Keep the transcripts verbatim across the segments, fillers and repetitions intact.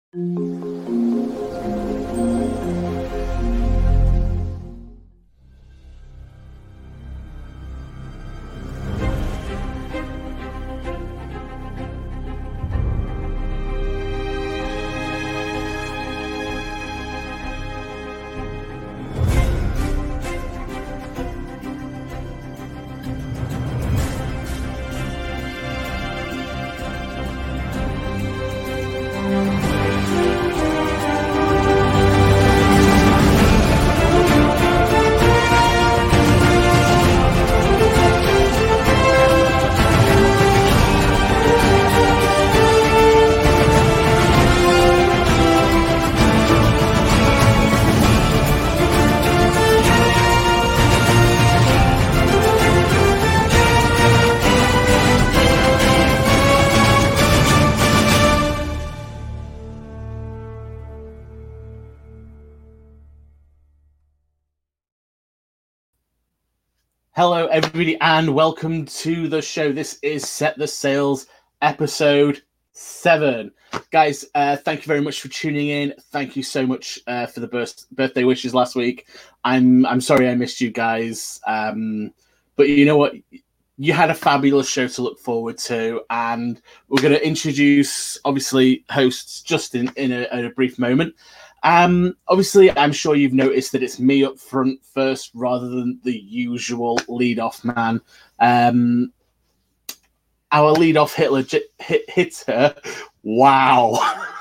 Hello, everybody, and welcome to the show. This is Set the Sails, episode seven. Guys, uh, thank you very much for tuning in. Thank you so much uh, for the birth- birthday wishes last week. I'm I'm sorry I missed you guys, um, but you know what? You had a fabulous show to look forward to, and we're going to introduce, obviously, hosts just in, in, a, in a brief moment. Um, obviously, I'm sure you've noticed that it's me up front first rather than the usual lead-off man. Um, our lead-off Hitler hit, hitter, wow.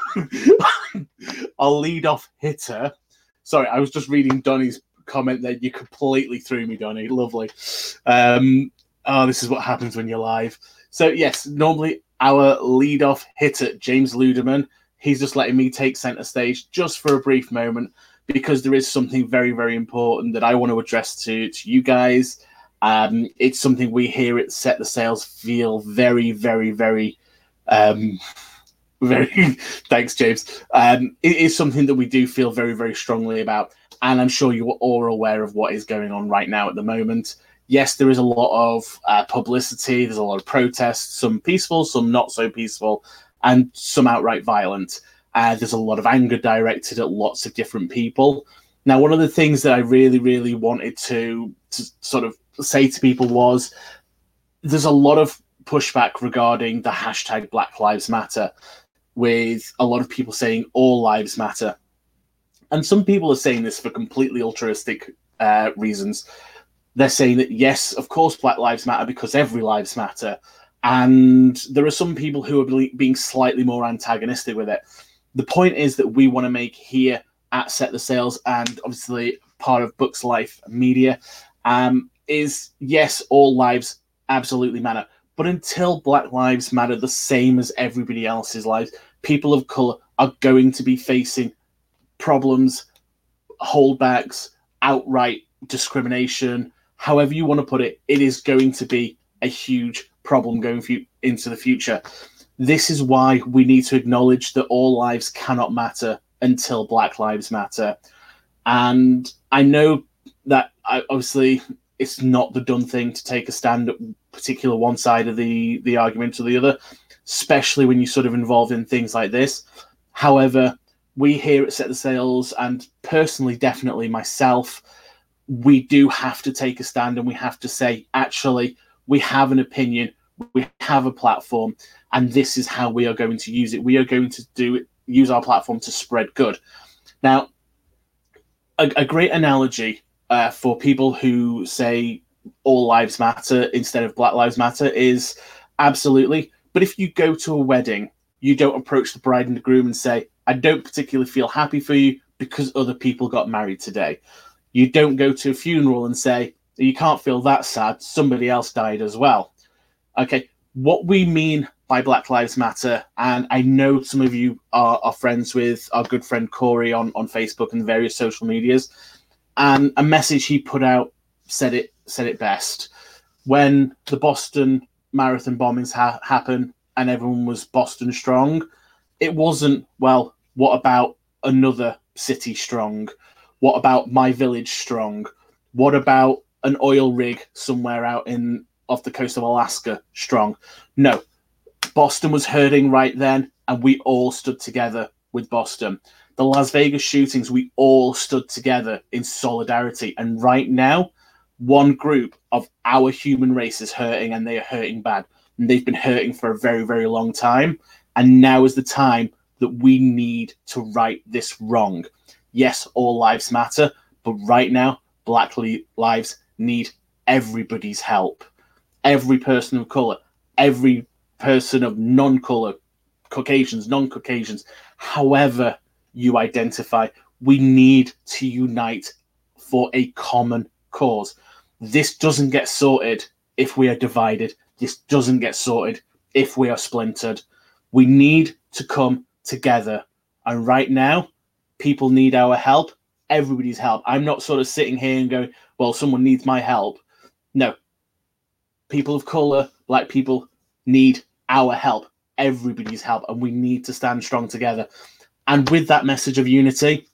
Our lead-off hitter. Sorry, I was just reading Donnie's comment there. You completely threw me, Donnie. Lovely. Um, oh, this is what happens when you're live. So, yes, normally our lead-off hitter, James Luderman, he's just letting me take center stage just for a brief moment because there is something very, very important that I want to address to, to you guys. Um, it's something we here at Set the Sails feel very, very, very, um, very, thanks, James. Um, it is something that we do feel very, very strongly about. And I'm sure you are all aware of what is going on right now at the moment. Yes, there is a lot of uh, publicity. There's a lot of protests, some peaceful, some not so peaceful, and some outright violent. Uh, there's a lot of anger directed at lots of different people. Now, one of the things that I really, really wanted to, to sort of say to people was there's a lot of pushback regarding the hashtag Black Lives Matter, with a lot of people saying all lives matter. And some people are saying this for completely altruistic uh, reasons. They're saying that, yes, of course, Black Lives Matter because every lives matter. And there are some people who are being slightly more antagonistic with it. The point is that we want to make here at Set the Sails, and obviously part of Books Life Media, um, is, yes, all lives absolutely matter. But until Black Lives Matter the same as everybody else's lives, people of colour are going to be facing problems, holdbacks, outright discrimination, however you want to put it. It is going to be a huge problem going f- into the future. This is why we need to acknowledge that all lives cannot matter until Black Lives Matter. And I know that I, obviously it's not the done thing to take a stand at particular one side of the, the argument or the other, especially when you're sort of involved in things like this. However, we here at Set the Sails, and personally, definitely myself, we do have to take a stand and we have to say, actually, we have an opinion, we have a platform, and this is how we are going to use it. We are going to do it, use our platform to spread good. Now, a, a great analogy uh, for people who say all lives matter instead of Black Lives Matter is absolutely. But if you go to a wedding, you don't approach the bride and the groom and say, I don't particularly feel happy for you because other people got married today. You don't go to a funeral and say, you can't feel that sad, somebody else died as well. Okay, what we mean by Black Lives Matter, and I know some of you are, are friends with our good friend Corey on, on Facebook and various social medias, and a message he put out said it said it best. When the Boston Marathon bombings ha- happened and everyone was Boston strong, it wasn't, well, what about another city strong? What about my village strong? What about an oil rig somewhere out in off the coast of Alaska strong? No. Boston was hurting right then, and we all stood together with Boston. The Las Vegas shootings, we all stood together in solidarity. And right now, one group of our human race is hurting, and they are hurting bad. And they've been hurting for a very, very long time. And now is the time that we need to right this wrong. Yes, all lives matter, but right now, Black lives need everybody's help. Every person of color, every person of non-color, Caucasians, non-Caucasians, however you identify, we need to unite for a common cause. This doesn't get sorted if we are divided. This doesn't get sorted if we are splintered. We need to come together. And right now, people need our help. Everybody's help. I'm not sort of sitting here and going, well, someone needs my help. No. People of color, Black people, need our help. Everybody's help. And we need to stand strong together. And with that message of unity,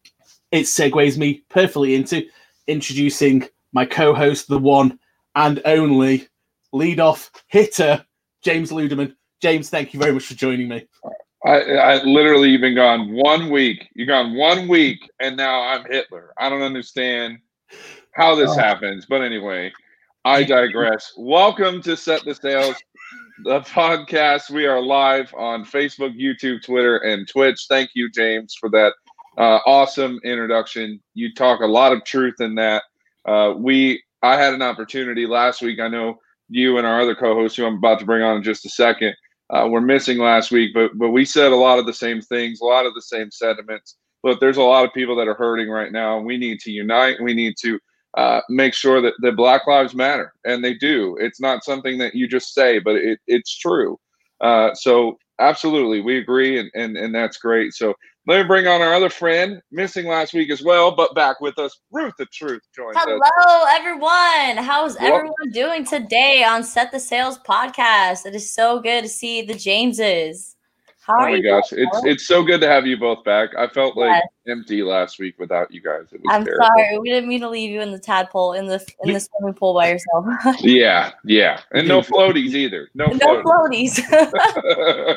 it segues me perfectly into introducing my co-host, the one and only lead-off hitter, James Ludeman. James, thank you very much for joining me. I, I literally, you've been gone one week. You've gone one week, and now I'm Hitler. I don't understand how this oh. happens. But anyway, I digress. Welcome to Set the Sails, the podcast. We are live on Facebook, YouTube, Twitter, and Twitch. Thank you, James, for that uh, awesome introduction. You talk a lot of truth in that. Uh, we, I had an opportunity last week. I know you and our other co-host, who I'm about to bring on in just a second, uh, were missing last week, but but we said a lot of the same things, a lot of the same sentiments. But there's a lot of people that are hurting right now. We need to unite. We need to uh, make sure that, that Black lives matter, and they do. It's not something that you just say, but it, it's true. Uh, so absolutely, we agree, and, and and that's great. So let me bring on our other friend, missing last week as well, but back with us, Ruth the Truth joins us. Hello, everyone. How's well, everyone doing today on Set the Sails podcast? It is so good to see the Jameses. How oh are my you gosh, doing? it's it's so good to have you both back. I felt like yes. empty last week without you guys. It was I'm terrible. sorry, we didn't mean to leave you in the tadpole in the in the swimming pool by yourself. yeah, yeah, and no floaties either. No, no floaties. floaties.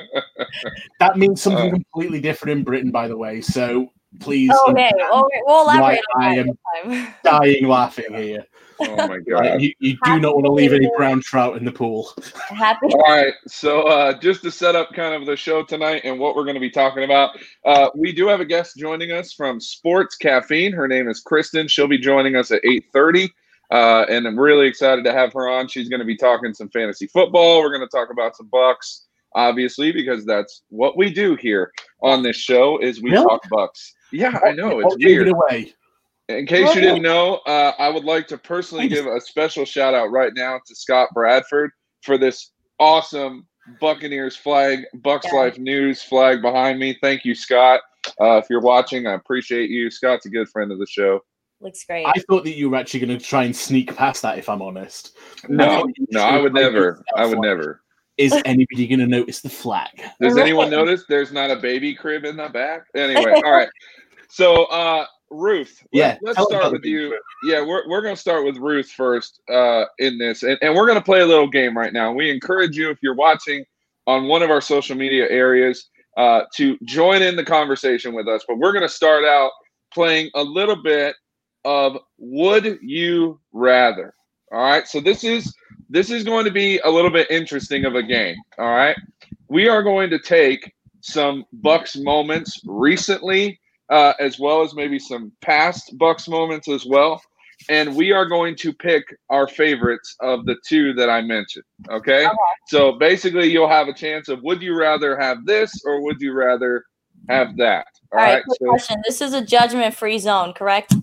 That means something uh, completely different in Britain, by the way. So please. Okay, well, we'll elaborate on I that am dying laughing here. Oh my god! You, you do not want to leave any brown trout in the pool. Happy. All right, so uh, just to set up kind of the show tonight and what we're going to be talking about, uh, we do have a guest joining us from Sports Caffeine. Her name is Kristen. She'll be joining us at eight thirty, uh, and I'm really excited to have her on. She's going to be talking some fantasy football. We're going to talk about some Bucks, obviously, because that's what we do here on this show is we really? talk Bucks. Yeah, I know it's weird. It away. In case you didn't know, uh, I would like to personally give a special shout out right now to Scott Bradford for this awesome Buccaneers flag, Bucks yeah. Life News flag behind me. Thank you, Scott. Uh, if you're watching, I appreciate you. Scott's a good friend of the show. Looks great. I thought that you were actually going to try and sneak past that, if I'm honest. No, no, I would never. I would never. Is anybody going to notice the flag? Does anyone notice there's not a baby crib in the back? Anyway, all right. So, uh, Ruth, yeah, let's, let's start with you. Yeah, we're we're going to start with Ruth first uh, in this, and, and we're going to play a little game right now. We encourage you, if you're watching on one of our social media areas, uh, to join in the conversation with us. But we're going to start out playing a little bit of Would You Rather. All right, so this is this is going to be a little bit interesting of a game. All right, we are going to take some Bucks moments recently. Uh, as well as maybe some past Bucks moments as well. And we are going to pick our favorites of the two that I mentioned, okay? okay? So basically you'll have a chance of would you rather have this or would you rather have that? All, All right, right quick so, question. This is a judgment-free zone, correct?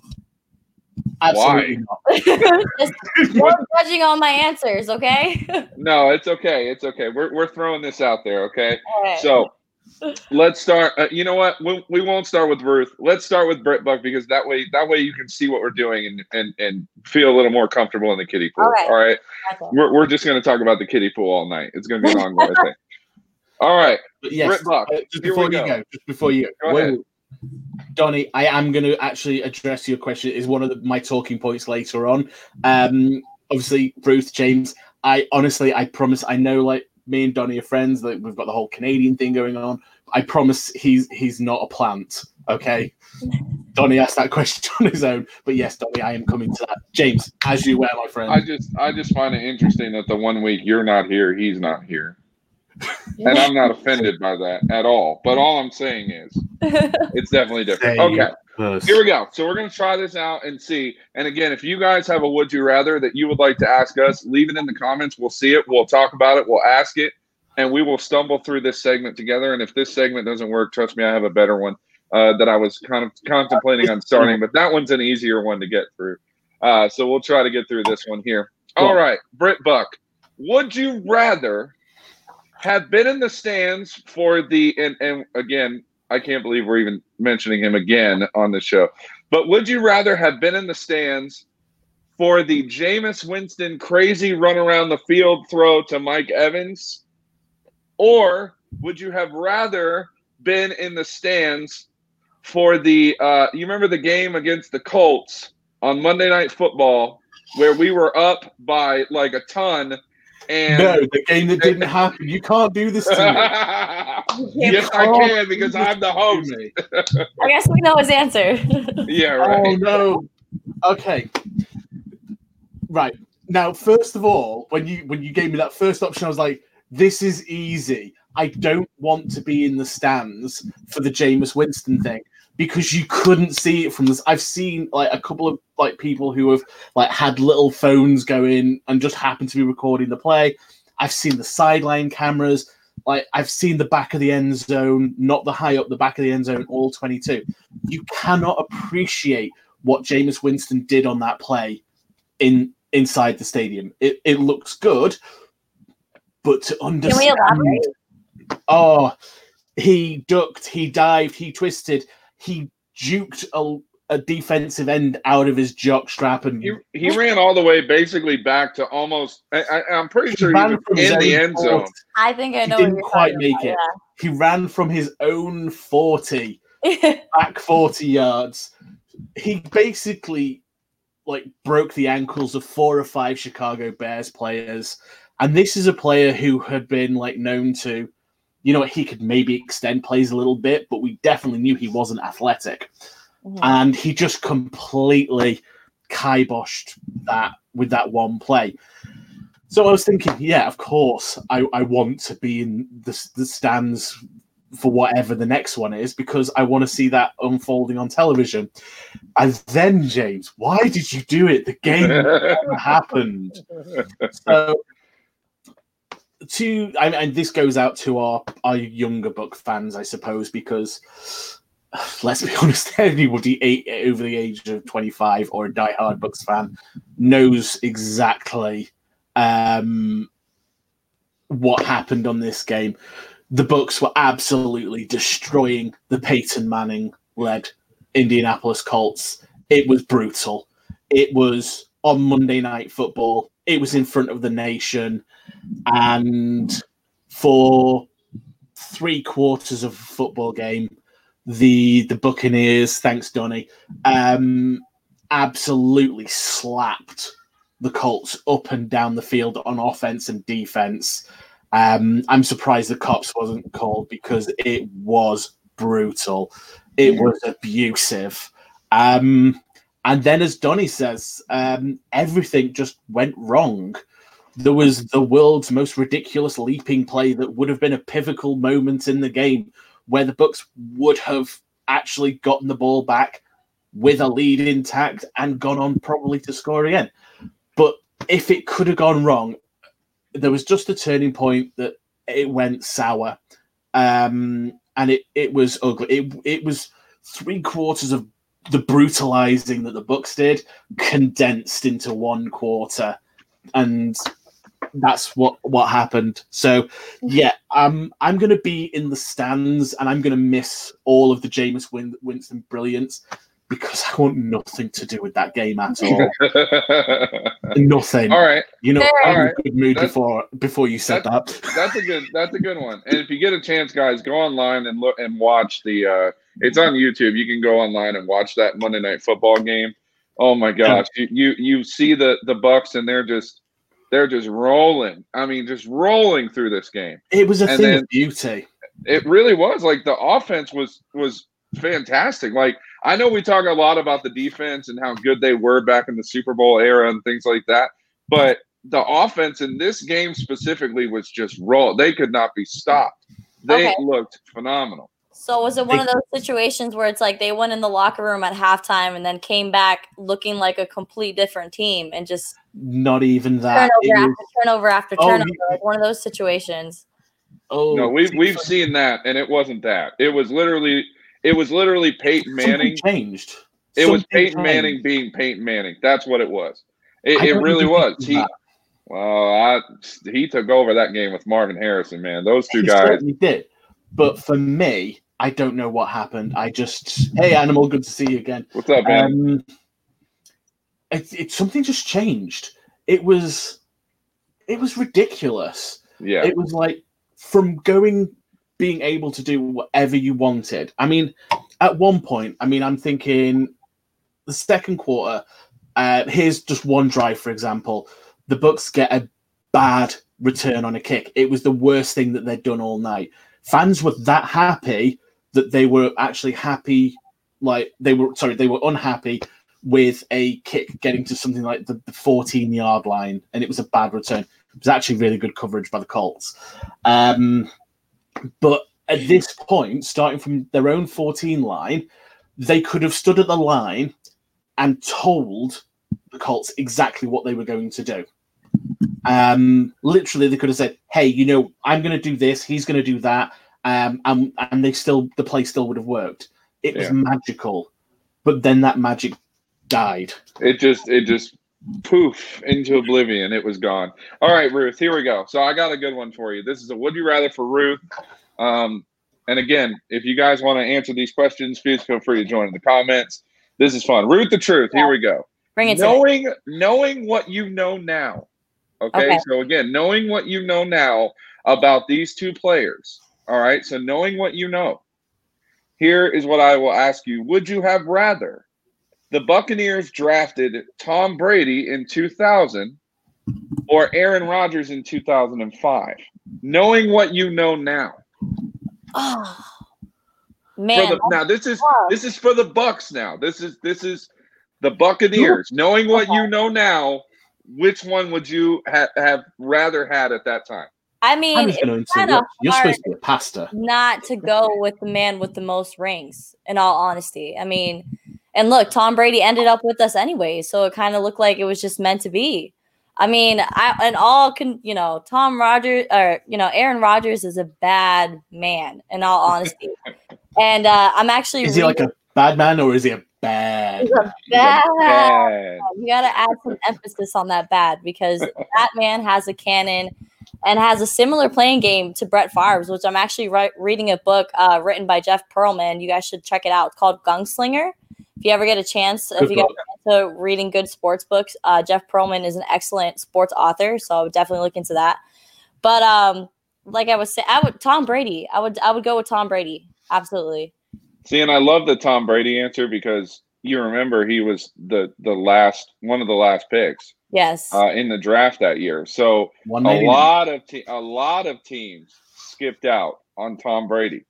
Absolutely Why? not. Just no judging on my answers, okay? No, it's okay. It's okay. We're, we're throwing this out there, okay? Right. So let's start. Uh, you know what? We, we won't start with Ruth. Let's start with Brit Buck because that way that way you can see what we're doing and and, and feel a little more comfortable in the kiddie pool. Okay. All right. Okay. We're we're just going to talk about the kiddie pool all night. It's going to be a long one, I think. All right. But yes, Brit Buck. uh, just before you go. go, just before you go, go ahead. Donnie, I am going to actually address your question. Is one of the, my talking points later on. Um, obviously, Ruth, James. I honestly, I promise. I know, like me and Donnie are friends. Like, we've got the whole Canadian thing going on. I promise he's he's not a plant, okay? Donnie asked that question on his own, but yes, Donnie, I am coming to that. James, as you were, my friend. I just I just find it interesting that the one week you're not here, he's not here. And I'm not offended by that at all. But all I'm saying is it's definitely different. Okay. Here we go. So we're going to try this out and see. And again, if you guys have a would you rather that you would like to ask us, leave it in the comments. We'll see it. We'll talk about it. We'll ask it. And we will stumble through this segment together. And if this segment doesn't work, trust me, I have a better one uh, that I was kind of contemplating on starting. But that one's an easier one to get through. Uh, so we'll try to get through this one here. All right. Britt Buck, would you rather have been in the stands for the and, – and again, I can't believe we're even mentioning him again on the show. But would you rather have been in the stands for the Jameis Winston crazy run around the field throw to Mike Evans? Or would you have rather been in the stands for the uh, – you remember the game against the Colts on Monday Night Football where we were up by like a ton – And no, the game that didn't happen. You can't do this to me. Yes, I can because I'm the host. I guess we know his answer. Yeah, right. Oh, no. Okay. Right. Now, first of all, when you when you gave me that first option, I was like, this is easy. I don't want to be in the stands for the Jameis Winston thing because you couldn't see it from this. I've seen like a couple of like people who have like had little phones going and just happen to be recording the play. I've seen the sideline cameras. Like I've seen the back of the end zone, not the high up, the back of the end zone, all twenty-two. You cannot appreciate what Jameis Winston did on that play in inside the stadium. It it looks good, but to understand, can we elaborate? Oh, he ducked, he dived, he twisted, he juked a, a defensive end out of his jock strap, and he, he ran all the way basically back to almost. I, I, I'm pretty sure he was in the end zone. I think I know. He didn't quite make it. Yeah. He ran from his own forty back forty yards. He basically like broke the ankles of four or five Chicago Bears players, and this is a player who had been like known to. You know, he could maybe extend plays a little bit, but we definitely knew he wasn't athletic. Mm-hmm. And he just completely kiboshed that with that one play. So I was thinking, yeah, of course, I, I want to be in the, the stands for whatever the next one is because I want to see that unfolding on television. And then, James, why did you do it? The game happened. So... To and, and this goes out to our, our younger Buck fans, I suppose, because let's be honest, anybody eight, over the age of twenty-five or a diehard Bucks fan knows exactly um, what happened on this game. The Bucks were absolutely destroying the Peyton Manning-led Indianapolis Colts. It was brutal. It was on Monday Night Football. It was in front of the nation. And for three quarters of a football game, the the Buccaneers, thanks Donnie, um, absolutely slapped the Colts up and down the field on offense and defense. Um, I'm surprised the cops wasn't called because it was brutal. It was abusive. Um, and then, as Donnie says, um, everything just went wrong. There was the world's most ridiculous leaping play that would have been a pivotal moment in the game where the Bucks would have actually gotten the ball back with a lead intact and gone on probably to score again. But if it could have gone wrong, there was just a turning point that it went sour. Um, and it, it was ugly. It, it was three quarters of the brutalizing that the Bucks did condensed into one quarter. And that's what, what happened. So, yeah, um, I'm going to be in the stands and I'm going to miss all of the Jameis Win- Winston brilliance because I want nothing to do with that game at all. Nothing. All right. You know, I'm all in right. a good mood that's, before before you said that. That's a good. That's a good one. And if you get a chance, guys, go online and look and watch the. Uh, it's on YouTube. You can go online and watch that Monday Night Football game. Oh my gosh, you you, you see the the Bucks and they're just They're just rolling. I mean, just rolling through this game. It was a And thing then- of beauty. It really was. Like, the offense was was fantastic. Like, I know we talk a lot about the defense and how good they were back in the Super Bowl era and things like that, but the offense in this game specifically was just roll. They could not be stopped. They Okay. looked phenomenal. So was it one of those situations where it's like they went in the locker room at halftime and then came back looking like a complete different team and just Not even that. turnover It after was- turnover after Oh, turnover? you- Like one of those situations. oh, No, we've we've seen that, and it wasn't that. It was literally it was literally Peyton Manning. Something changed. It was Something Peyton changed. Manning being Peyton Manning. That's what it was. It, I it don't really even was. think He that. well, I, he took over that game with Marvin Harrison. Man, those two He guys. certainly did. But for me, I don't know what happened. I just, hey, Animal, good to see you again. What's up, man? Um, it, it something just changed. It was, it was ridiculous. yeah, It was like from going, being able to do whatever you wanted. I mean, at one point, I mean, I'm thinking the second quarter. Uh, here's just one drive, for example. The Bucks get a bad return on a kick. It was the worst thing that they'd done all night. Fans were that happy that they were actually happy, like they were sorry, they were unhappy with a kick getting to something like the fourteen yard line, and it was a bad return. It was actually really good coverage by the Colts. Um, but at this point, starting from their own fourteen line, they could have stood at the line and told the Colts exactly what they were going to do. Um, literally, they could have said, "Hey, you know, I'm going to do this. He's going to do that," um, and and they still, the play still would have worked. It was Yeah. magical, but then that magic died. it just it just poof into oblivion. It was gone. All right, Ruth. Here we go. So I got a good one for you. This is a would you rather for Ruth. Um, and again, if you guys want to answer these questions, please feel free to join in the comments. This is fun. Ruth the Truth. Here we go. Bring it to me. knowing knowing what you know now. Okay? Okay. So again, knowing what you know now about these two players. All right. So knowing what you know. Here is what I will ask you. Would you have rather the Buccaneers drafted Tom Brady in two thousand or Aaron Rodgers in two thousand five? Knowing what you know now. Oh, For man. the, now this is tough. this is for the Bucks now. This is this is the Buccaneers. Knowing what you know now, which one would you ha- have rather had at that time? I I mean, was it's going to kind say, of look, you're hard supposed to be a pastor. not to go with the man with the most rings, in all honesty. I mean, and look, Tom Brady ended up with us anyway, so it kind of looked like it was just meant to be. I mean, I and all can, you know, Tom Rogers or, you know, Aaron Rodgers is a bad man, in all honesty. And uh, I'm actually Is he like a bad man or is he a bad? He's a He's a bad. bad. You got to add some emphasis on that bad because that man has a cannon and has a similar playing game to Brett Favre's, which I'm actually re- reading a book uh, written by Jeff Pearlman. You guys should check it out. It's called Gunslinger. If you ever get a chance, if Good you guys book. are into reading good sports books, uh, Jeff Pearlman is an excellent sports author, so I would definitely look into that. But um, like I was saying, I would Tom Brady. I would I would go with Tom Brady. Absolutely. See, and I love the Tom Brady answer because you remember he was the the last one of the last picks Yes. uh, in the draft that year. So One a maybe lot of te- a lot of teams skipped out on Tom Brady,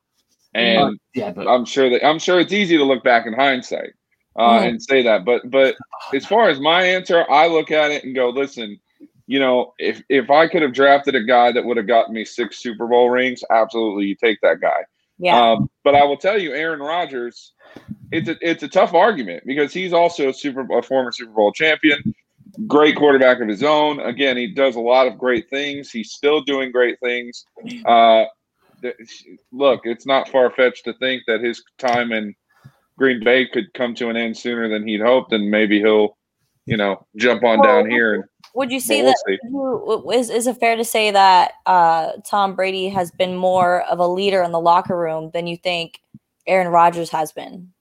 and yeah, but I'm sure that I'm sure it's easy to look back in hindsight uh, Mhm. and say that. But but as far as my answer, I look at it and go, listen, you know, if if I could have drafted a guy that would have gotten me six Super Bowl rings, absolutely, you take that guy. yeah. Um, but I will tell you, Aaron Rodgers, it's a it's a tough argument because he's also a super a former Super Bowl champion, great quarterback of his own. Again, he does a lot of great things. He's still doing great things. Uh, th- look, it's not far fetched to think that his time in Green Bay could come to an end sooner than he'd hoped, and maybe he'll, you know, jump on Well, down here. And Would you say we'll that see. you, is is it fair to say that uh, Tom Brady has been more of a leader in the locker room than you think Aaron Rodgers has been?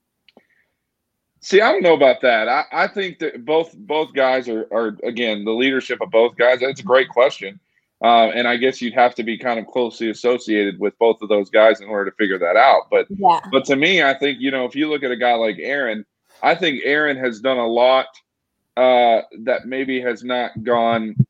See, I don't know about that. I, I think that both both guys are, are again the leadership of both guys. That's a great question, uh, and I guess you'd have to be kind of closely associated with both of those guys in order to figure that out. But Yeah. but to me, I think you know if you look at a guy like Aaron, I think Aaron has done a lot uh, that maybe has not gone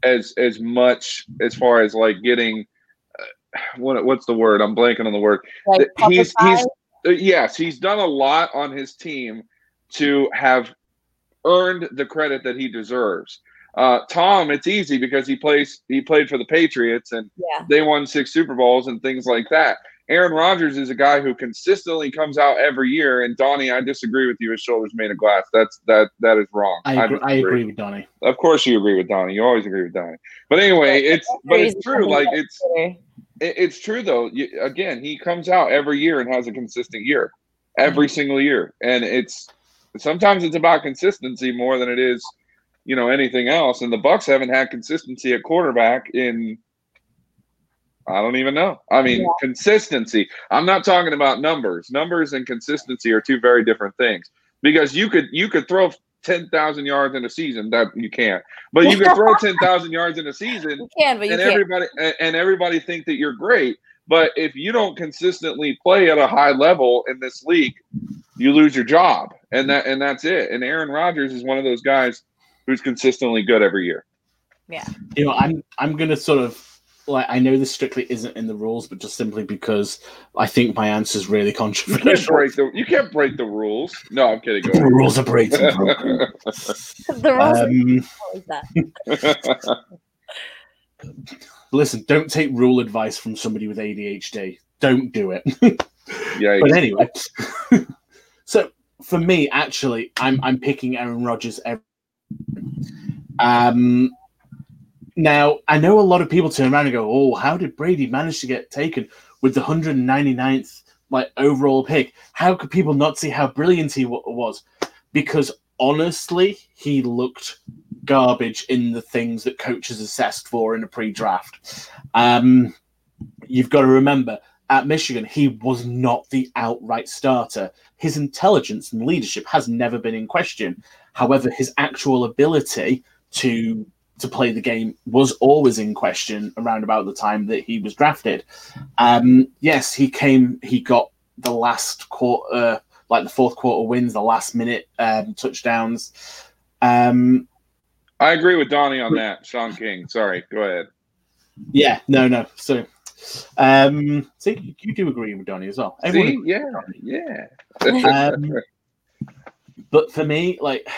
as as much as far as like getting uh, what what's the word? I'm blanking on the word. Like he's publicized? he's uh, yes, he's done a lot on his team to have earned the credit that he deserves. Uh, Tom, it's easy because he plays. He played for the Patriots, and Yeah. they won six Super Bowls and things like that. Aaron Rodgers is a guy who consistently comes out every year. And Donnie, I disagree with you. His shoulder's made of glass. That's that that is wrong. I agree, I, I agree with Donnie. Of course, you agree with Donnie. You always agree with Donnie. But anyway, it's but it's true. Like it's it, it's true though. You, again, he comes out every year and has a consistent year, every single year, and it's sometimes it's about consistency more than it is, you know, anything else. And the Bucs haven't had consistency at quarterback in, I don't even know. I mean, yeah. consistency. I'm not talking about numbers. Numbers and consistency are two very different things. Because you could you could throw ten thousand yards in a season. That you can't. But you could throw ten thousand yards in a season. You can, but you and can't. everybody and everybody think that you're great. But if you don't consistently play at a high level in this league, you lose your job. And that and that's it. And Aaron Rodgers is one of those guys who's consistently good every year. Yeah. You know, I'm I'm gonna sort of like I know this strictly isn't in the rules, but just simply because I think my answer is really controversial. You can't break the you can't break the rules. No, I'm kidding. Go the rules are breaking. the rules um, are that. Listen, don't take rule advice from somebody with A D H D. Don't do it. Yeah. But anyway, so for me, actually, I'm I'm picking Aaron Rodgers every. Um. Now, I know a lot of people turn around and go, "Oh, how did Brady manage to get taken with the one hundred ninety-ninth like overall pick? How could people not see how brilliant he w- was?" Because honestly, he looked garbage in the things that coaches assessed for in a pre-draft. Um, you've got to remember, at Michigan, he was not the outright starter. His intelligence and leadership has never been in question. However, his actual ability to to play the game was always in question around about the time that he was drafted. Um, yes, he came, he got the last quarter, like the fourth quarter wins, the last minute um, touchdowns. Um, I agree with Donnie on that. Sean King. Sorry, go ahead. Yeah, no, no. So, um, see, you do agree with Donnie as well. See? Yeah, yeah. um, but for me, like,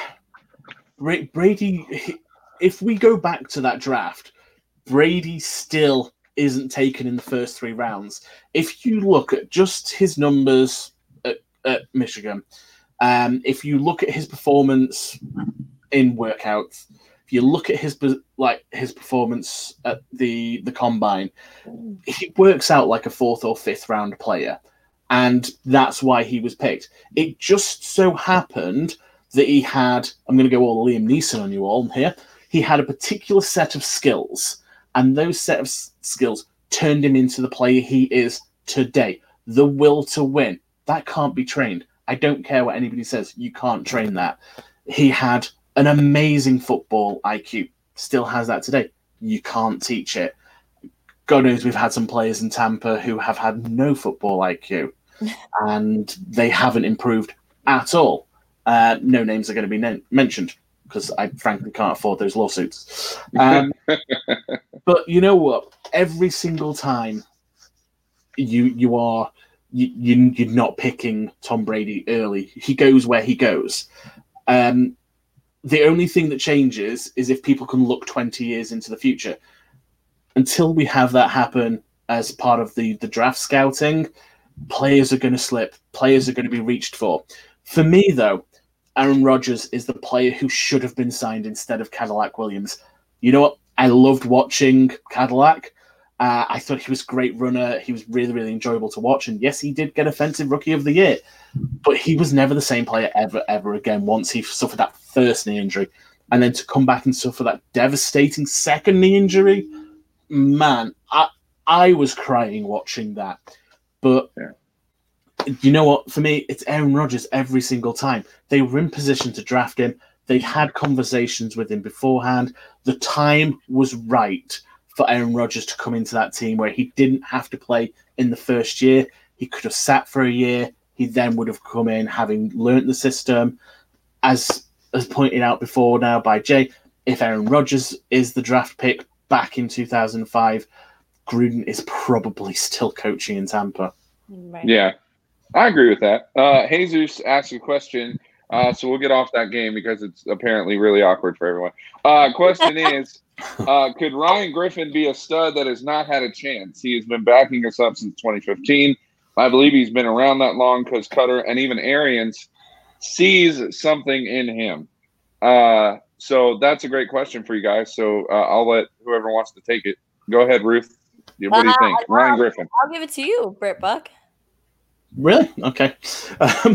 Brady, if we go back to that draft, Brady still isn't taken in the first three rounds. If you look at just his numbers at, at Michigan, um, if you look at his performance in workouts, if you look at his like his performance at the the combine, he works out like a fourth or fifth round player, and that's why he was picked. It just so happened that he had, I'm going to go all Liam Neeson on you all here, he had a particular set of skills, and those set of s- skills turned him into the player he is today. The will to win. That can't be trained. I don't care what anybody says. You can't train that. He had an amazing football I Q. Still has that today. You can't teach it. God knows we've had some players in Tampa who have had no football I Q, and they haven't improved at all. Uh, no names are going to be na- mentioned because I frankly can't afford those lawsuits. Um, but you know what? Every single time you you are you, you you're not picking Tom Brady early. He goes where he goes. Um, the only thing that changes is if people can look twenty years into the future. Until we have that happen as part of the, the draft scouting, players are going to slip. Players are going to be reached for. For me, though, Aaron Rodgers is the player who should have been signed instead of Cadillac Williams. You know what? I loved watching Cadillac. Uh, I thought he was a great runner. He was really, really enjoyable to watch. And yes, he did get Offensive Rookie of the Year. But he was never the same player ever, ever again once he suffered that first knee injury. And then to come back and suffer that devastating second knee injury, man, I I was crying watching that. But yeah. You know what? For me, it's Aaron Rodgers every single time. They were in position to draft him. They'd had conversations with him beforehand. The time was right for Aaron Rodgers to come into that team where he didn't have to play in the first year. He could have sat for a year. He then would have come in having learnt the system. As as pointed out before now by Jay, if Aaron Rodgers is the draft pick back in two thousand five, Gruden is probably still coaching in Tampa. Right. Yeah, I agree with that. Uh, Jesus asked a question, uh, so we'll get off that game because it's apparently really awkward for everyone. Uh, question is, uh, could Ryan Griffin be a stud that has not had a chance? He has been backing us up since twenty fifteen. I believe he's been around that long because Cutter and even Arians sees something in him. Uh, so that's a great question for you guys. So uh, I'll let whoever wants to take it. Go ahead, Ruth. What do you think? Uh, Ryan I'll, Griffin. I'll give it to you, Britt Buck. Really? Okay. Um,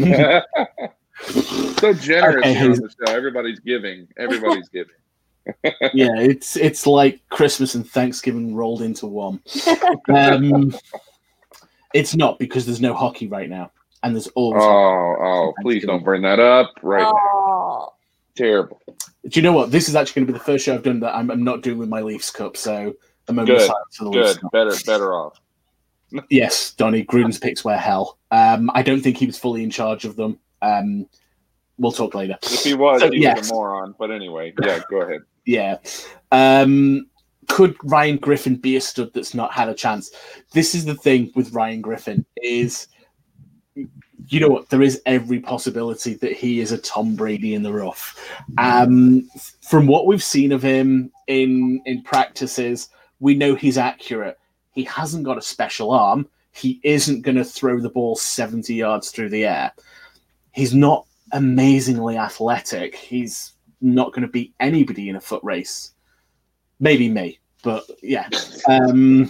so generous Okay. here on the show. Everybody's giving. Everybody's giving. yeah, it's it's like Christmas and Thanksgiving rolled into one. Um, it's not because there's no hockey right now, and there's always. Oh, oh! Please don't bring that up right oh. now. Terrible. Do you know what? This is actually going to be the first show I've done that I'm, I'm not doing with my Leafs Cup, so a moment Good. of silence for the Leafs Good. Cup. Better. Better off. Yes, Donnie, Gruden's picks were hell. Um, I don't think he was fully in charge of them. Um, we'll talk later. If he was, So, he yes. was a moron. But anyway, yeah. Go ahead. Yeah. Um, could Ryan Griffin be a stud that's not had a chance? This is the thing with Ryan Griffin is, you know what? There is every possibility that he is a Tom Brady in the rough. Um, from what we've seen of him in in practices, we know he's accurate. He hasn't got a special arm. He isn't going to throw the ball seventy yards through the air. He's not amazingly athletic. He's not going to beat anybody in a foot race. Maybe me, but yeah. Um,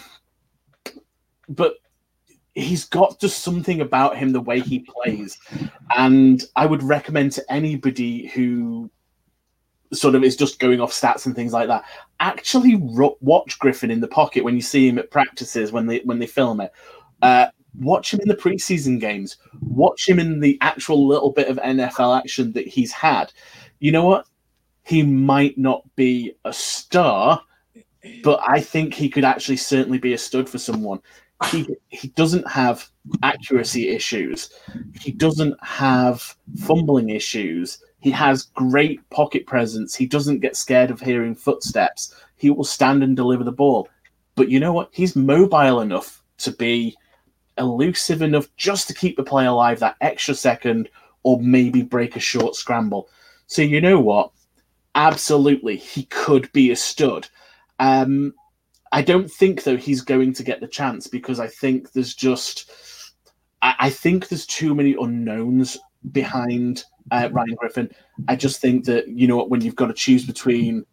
but he's got just something about him, the way he plays. And I would recommend to anybody who sort of is just going off stats and things like that, actually ro- watch Griffin in the pocket when you see him at practices, when they when they film it. Uh, watch him in the preseason games. Watch him in the actual little bit of N F L action that he's had. You know what? He might not be a star, but I think he could actually certainly be a stud for someone. He he doesn't have accuracy issues. He doesn't have fumbling issues. He has great pocket presence. He doesn't get scared of hearing footsteps. He will stand and deliver the ball. But you know what? He's mobile enough to be elusive enough just to keep the play alive that extra second or maybe break a short scramble. So you know what? Absolutely, he could be a stud. Um, I don't think, though, he's going to get the chance because I think there's just... I, I think there's too many unknowns behind uh, Ryan Griffin. I just think that, you know, when you've got to choose between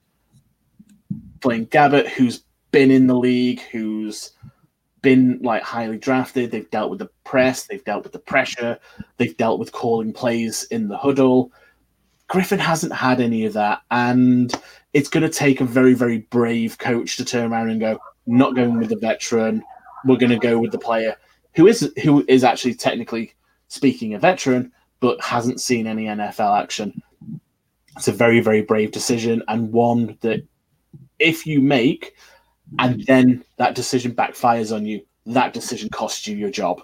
Blaine Gabbert, who's been in the league, who's been like highly drafted, they've dealt with the press, they've dealt with the pressure, they've dealt with calling plays in the huddle. Griffin hasn't had any of that, and it's going to take a very, very brave coach to turn around and go, not going with the veteran, we're going to go with the player who is who is actually technically speaking a veteran, but hasn't seen any N F L action. It's a very, very brave decision, and one that if you make and then that decision backfires on you, that decision costs you your job.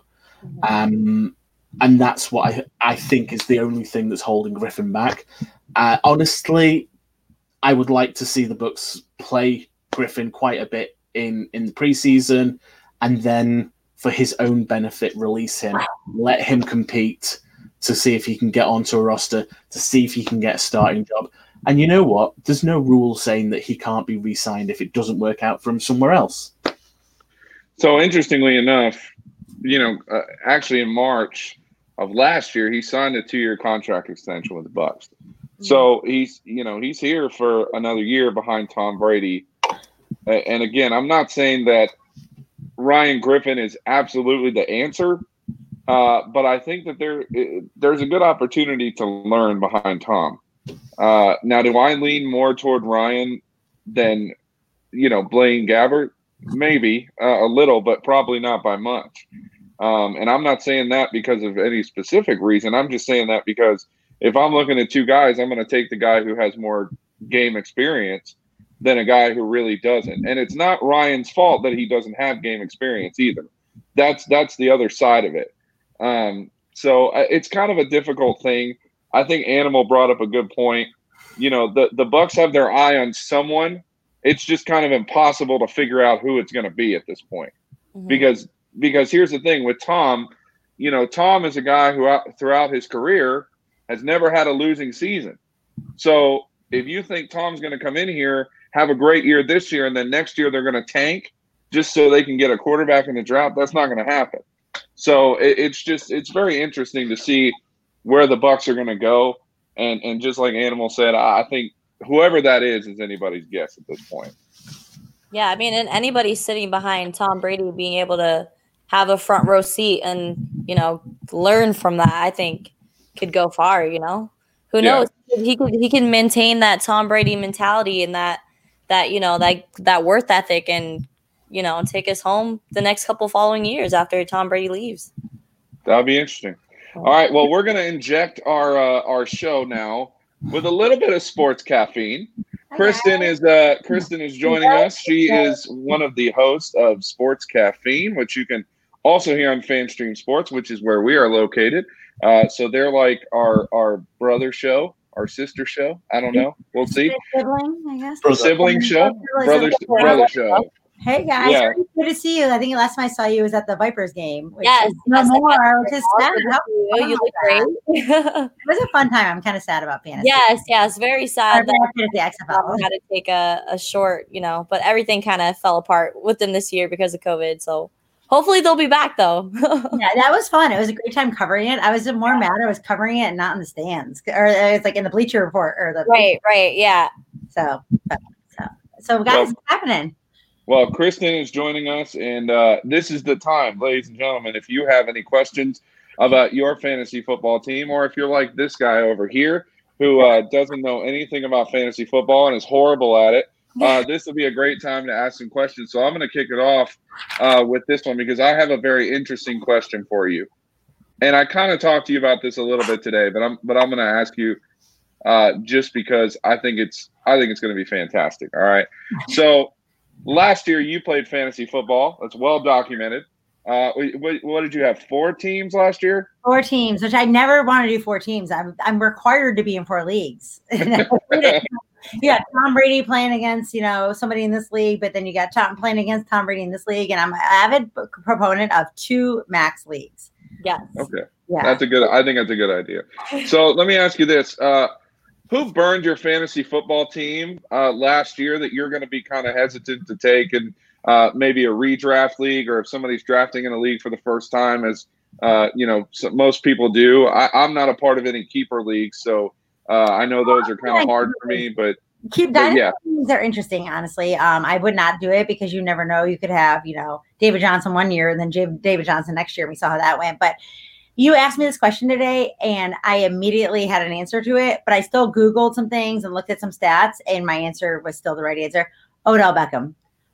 Um, and that's what I, I think is the only thing that's holding Griffin back. Uh, honestly, I would like to see the Bucs play Griffin quite a bit in, in the preseason, and then for his own benefit, release him, let him compete to see if he can get onto a roster, to see if he can get a starting job. And you know what? There's no rule saying that he can't be re-signed if it doesn't work out for him somewhere else. So interestingly enough, you know, uh, actually in March of last year, he signed a two-year contract extension with the Bucs. So he's, you know, he's here for another year behind Tom Brady. And again, I'm not saying that Ryan Griffin is absolutely the answer, uh, but I think that there there's a good opportunity to learn behind Tom. Uh, now, do I lean more toward Ryan than, you know, Blaine Gabbert? Maybe uh, a little, but probably not by much. Um, and I'm not saying that because of any specific reason. I'm just saying that because if I'm looking at two guys, I'm going to take the guy who has more game experience than a guy who really doesn't. And it's not Ryan's fault that he doesn't have game experience either. That's that's the other side of it. Um, so uh, it's kind of a difficult thing. I think Animal brought up a good point. you know, the, the Bucs have their eye on someone. It's just kind of impossible to figure out who it's going to be at this point. Mm-hmm. Because because here's the thing with Tom, you know, Tom is a guy who out, throughout his career has never had a losing season. So if you think Tom's going to come in here, have a great year this year, and then next year they're going to tank just so they can get a quarterback in the draft, that's not going to happen. So it, it's just it's very interesting to see where the Bucs are going to go. And and just like Animal said, I, I think whoever that is is anybody's guess at this point. Yeah, I mean, and anybody sitting behind Tom Brady being able to have a front row seat and, you know, learn from that, I think could go far, you know. Who knows? Yeah. He could he can maintain that Tom Brady mentality and that that, you know, that that worth ethic and, you know, take us home the next couple following years after Tom Brady leaves. That'll be interesting. All right, well, we're going to inject our uh, our show now with a little bit of sports caffeine. Kristen is uh, Kristen is joining us. She is one of the hosts of Sports Caffeine, which you can also hear on FanStream Sports, which is where we are located. Uh, so they're like our our brother show, our sister show. I don't know. We'll see. Sibling, I guess. Or sibling show, brother brother show. Hey guys, Yeah. good to see you. I think the last time I saw you was at the Vipers game. Which Yes, is no yes, more. I I was just sad. How You, you look that. great. It was a fun time. I'm kind of sad about fantasy. Yes, yes, very sad that the X F L. we had to take a, a short, you know, but everything kind of fell apart within this year because of COVID. So hopefully they'll be back though. Yeah, that was fun. It was a great time covering it. I was more mad I was covering it and not in the stands, or it's like in the Bleacher Report or the Right, right, yeah. So, so, so guys, Well, what's happening? Well, Kristen is joining us, and uh, this is the time, ladies and gentlemen. If you have any questions about your fantasy football team, or if you're like this guy over here who uh, doesn't know anything about fantasy football and is horrible at it, uh, this will be a great time to ask some questions. So I'm going to kick it off uh, with this one because I have a very interesting question for you. And I kind of talked to you about this a little bit today, but I'm but I'm going to ask you uh, just because I think it's I think it's going to be fantastic. All right, so. Last year, you played fantasy football. That's well documented. Uh, what, what did you have? Four teams last year? Four teams, which I never want to do four teams. I'm I'm required to be in four leagues. You got Tom Brady playing against, you know, somebody in this league, but then you got Tom playing against Tom Brady in this league, and I'm an avid proponent of two max leagues. Yes. Okay. Yeah. That's a good. I think that's a good idea. So let me ask you this. Uh, Who burned your fantasy football team uh, last year that you're going to be kind of hesitant to take in uh, maybe a redraft league, or if somebody's drafting in a league for the first time, as uh, you know, so most people do? I, I'm not a part of any keeper leagues, so uh, I know those are kind of hard for me. But, Keep but yeah, teams are interesting, honestly. Um, I would not do it because you never know. You could have, you know, David Johnson one year and then J- David Johnson next year. We saw how that went, but. You asked me this question today, and I immediately had an answer to it, but I still Googled some things and looked at some stats, and my answer was still the right answer. Odell Beckham.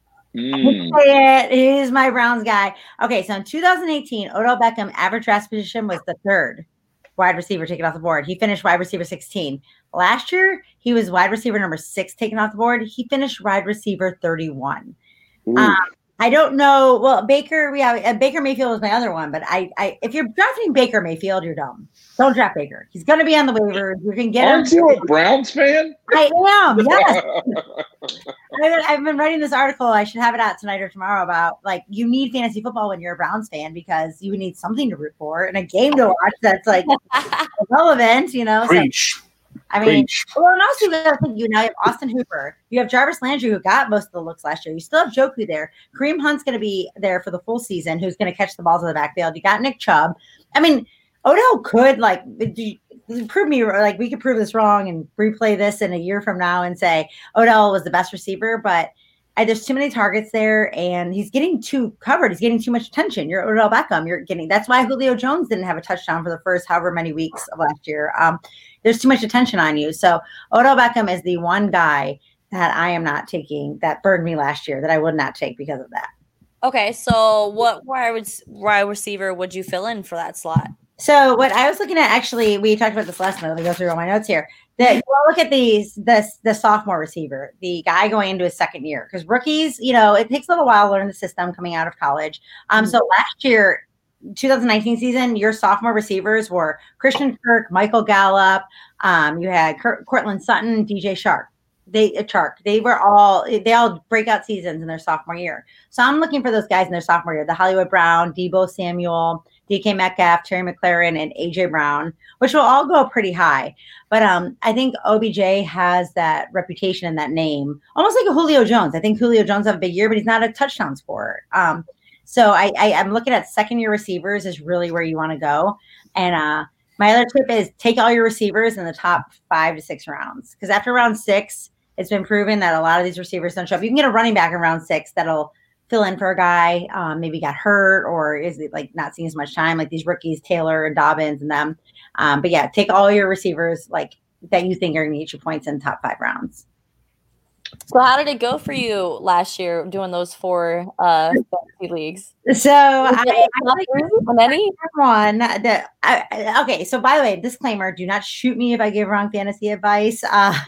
Mm. It is my Browns guy. Okay, so in two thousand eighteen, Odell Beckham average draft position was the third wide receiver taken off the board. He finished wide receiver sixteen. Last year, he was wide receiver number six taken off the board. He finished wide receiver thirty-one. Um, I don't know. Well, Baker, we have uh, Baker Mayfield was my other one, but I, I, if you're drafting Baker Mayfield, you're dumb. Don't draft Baker. He's going to be on the waivers. You can get Aren't him. you a Browns fan? I am. Yes. I, I've been writing this article. I should have it out tonight or tomorrow about like you need fantasy football when you're a Browns fan because you need something to root for and a game to watch that's like relevant. You know. Preach. So, I mean, Preach. well, and also you got to think, you know, you have Austin Hooper, you have Jarvis Landry, who got most of the looks last year. You still have Joku there. Kareem Hunt's going to be there for the full season, who's going to catch the balls in the backfield. You got Nick Chubb. I mean, Odell could like prove me like we could prove this wrong and replay this in a year from now and say Odell was the best receiver, but I, there's too many targets there, and he's getting too covered. He's getting too much attention. You're Odell Beckham. You're getting that's why Julio Jones didn't have a touchdown for the first however many weeks of last year. Um, there's too much attention on you. So Odell Beckham is the one guy that I am not taking that burned me last year that I would not take because of that. Okay, so what wide wide receiver would you fill in for that slot? So what I was looking at, actually, we talked about this last night. Let me go through all my notes here. That you look at these, this, the sophomore receiver, the guy going into his second year, because rookies, you know, it takes a little while to learn the system coming out of college. Um, mm-hmm. So last year, twenty nineteen season, your sophomore receivers were Christian Kirk, Michael Gallup. Um, you had Cur- Cortland Sutton, D J Shark. They uh, Chark. They were all they all breakout seasons in their sophomore year. So I'm looking for those guys in their sophomore year: the Hollywood Brown, Debo Samuel, D K Metcalf, Terry McLaurin, and A J Brown, which will all go pretty high. But um, I think O B J has that reputation and that name, almost like a Julio Jones. I think Julio Jones have a big year, but he's not a touchdown scorer. Um, so I, I I'm looking at second year receivers is really where you want to go, and uh. My other tip is take all your receivers in the top five to six rounds, because after round six, it's been proven that a lot of these receivers don't show up. You can get a running back in round six that'll fill in for a guy, um, maybe got hurt or is like not seeing as much time, like these rookies, Taylor and Dobbins and them. Um, but yeah, take all your receivers like that you think are going to get you points in the top five rounds. So how did it go for you last year doing those four uh, fantasy leagues? So I, I like any one that I, okay. So by the way, disclaimer: do not shoot me if I give wrong fantasy advice. Uh,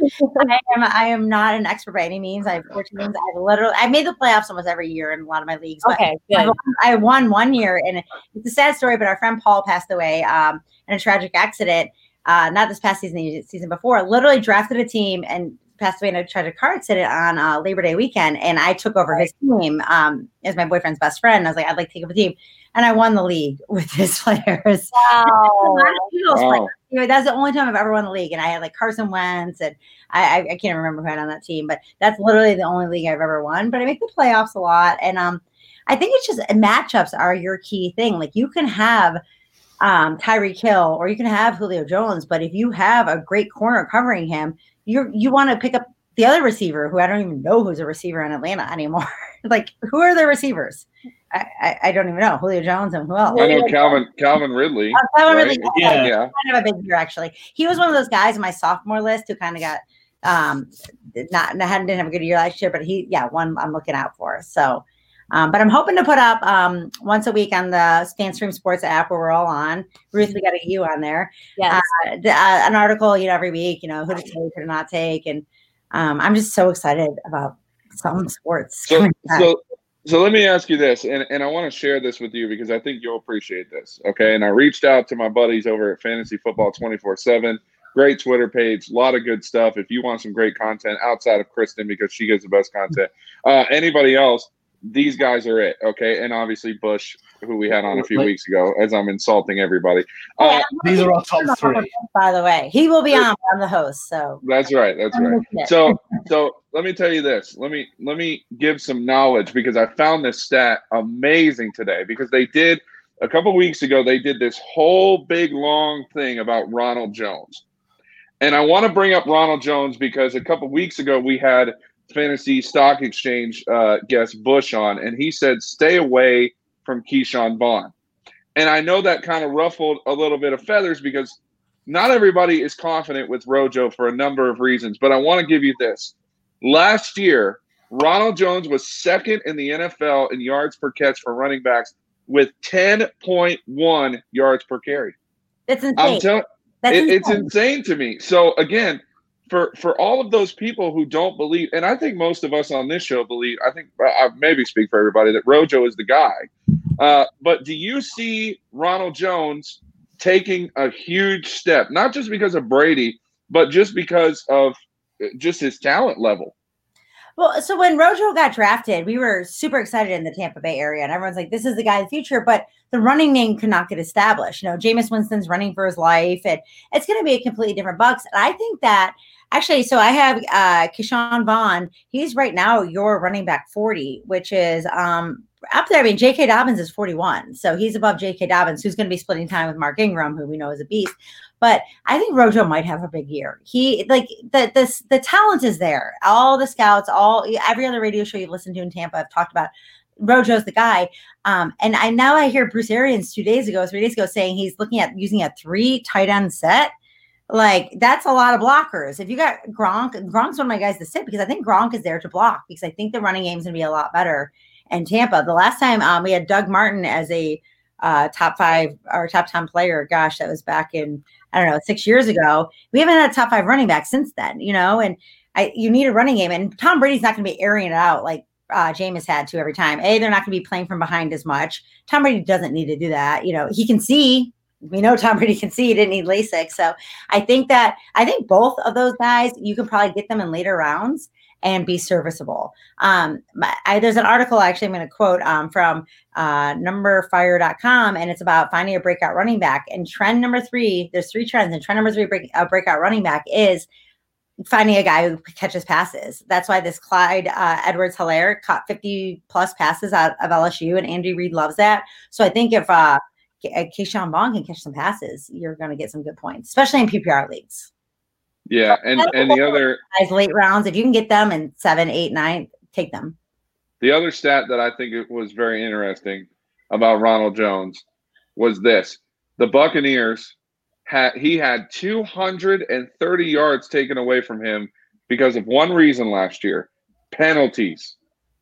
I am I am not an expert by any means. I have fourteen teams. I literally I made the playoffs almost every year in a lot of my leagues. Okay, good. I won, I won one year, and it's a sad story. But our friend Paul passed away um, in a tragic accident. Uh, not this past season, the season before. Literally drafted a team and passed away in a tragic car accident on uh, Labor Day weekend, and I took over his team um, as my boyfriend's best friend. I was like, I'd like to take over the team, and I won the league with his players. Wow. wow. Players. That's the only time I've ever won the league, and I had like Carson Wentz, and I, I, I can't remember who I had on that team, but that's literally the only league I've ever won. But I make the playoffs a lot, and um, I think it's just matchups are your key thing. Like you can have um, Tyreek Hill or you can have Julio Jones, but if you have a great corner covering him, you you want to pick up the other receiver who I don't even know who's a receiver in Atlanta anymore. Like, who are the receivers? I, I, I don't even know. Julio Jones and who else? I know Calvin Calvin Ridley. Oh, Calvin right? Ridley. Yeah. yeah. Kind of a big year, actually. He was one of those guys in my sophomore list who kind of got um not hadn't didn't have a good year last year, but he yeah one I'm looking out for. So. Um, but I'm hoping to put up um, once a week on the Stanstream Sports app where we're all on. Ruth, we got a you on there. Yes. Uh, the, uh, an article, you know, every week, you know, who to take, who to not take. And um, I'm just so excited about some sports. So, so, so let me ask you this, and, and I want to share this with you because I think you'll appreciate this. Okay. And I reached out to my buddies over at Fantasy Football twenty-four seven. Great Twitter page, a lot of good stuff. If you want some great content outside of Kristen, because she gives the best content, uh, anybody else, these guys are it, okay? And obviously Bush, who we had on a few Wait. weeks ago, as I'm insulting everybody. Uh, Yeah, These are our top three. by the way. He will be on. I'm the host, so that's right. That's right. So, so let me tell you this. Let me let me give some knowledge because I found this stat amazing today. Because they did a couple weeks ago, they did this whole big long thing about Ronald Jones, and I want to bring up Ronald Jones because a couple weeks ago we had Fantasy Stock Exchange uh, guest Bush on, and he said, stay away from Keyshawn Vaughn. And I know that kind of ruffled a little bit of feathers because not everybody is confident with Rojo for a number of reasons. But I want to give you this. Last year, Ronald Jones was second in the N F L in yards per catch for running backs with ten point one yards per carry. It's insane. I'm telling That's it, it's insane. insane to me. So again, For for all of those people who don't believe, and I think most of us on this show believe, I think I maybe speak for everybody, that Rojo is the guy. Uh, but do you see Ronald Jones taking a huge step, not just because of Brady, but just because of just his talent level? Well, so when Rojo got drafted, we were super excited in the Tampa Bay area, and everyone's like, this is the guy of the future, but the running name could not get established. You know, Jameis Winston's running for his life, and it's going to be a completely different Bucs. And I think that actually, so I have uh, Keyshawn Vaughn. He's right now your running back forty, which is um, up there. I mean, J K. Dobbins is forty-one, so he's above J K. Dobbins, who's going to be splitting time with Mark Ingram, who we know is a beast. But I think Rojo might have a big year. He like the the the talent is there. All the scouts, all every other radio show you've listened to in Tampa have talked about Rojo's the guy. Um, and I now I hear Bruce Arians two days ago, three days ago, saying he's looking at using a three tight end set. Like, that's a lot of blockers. If you got Gronk, Gronk's one of my guys to sit because I think Gronk is there to block because I think the running game is going to be a lot better in Tampa. The last time um, we had Doug Martin as a uh, top five or top ten player, gosh, that was back in, I don't know, six years ago. We haven't had a top five running back since then, you know, and I, you need a running game. And Tom Brady's not going to be airing it out like uh, Jameis had to every time. A, they're not going to be playing from behind as much. Tom Brady doesn't need to do that. You know, he can see. We know Tom Brady can see. He didn't need LASIK. So I think that I think both of those guys, you can probably get them in later rounds and be serviceable. Um, I, there's an article actually I'm going to quote um, from uh, number fire dot com, and it's about finding a breakout running back. And trend number three, there's three trends, and trend number three, break, uh, breakout running back is finding a guy who catches passes. That's why this Clyde uh, Edwards-Helaire caught fifty plus passes out of L S U, and Andy Reid loves that. So I think if uh, Keyshawn Vaughn can catch some passes, you're going to get some good points, especially in P P R leagues. Yeah, and, and the other guys late rounds, if you can get them in seven, eight, nine, take them. The other stat that I think it was very interesting about Ronald Jones was this: the Buccaneers had he had two hundred thirty yards taken away from him because of one reason last year: penalties.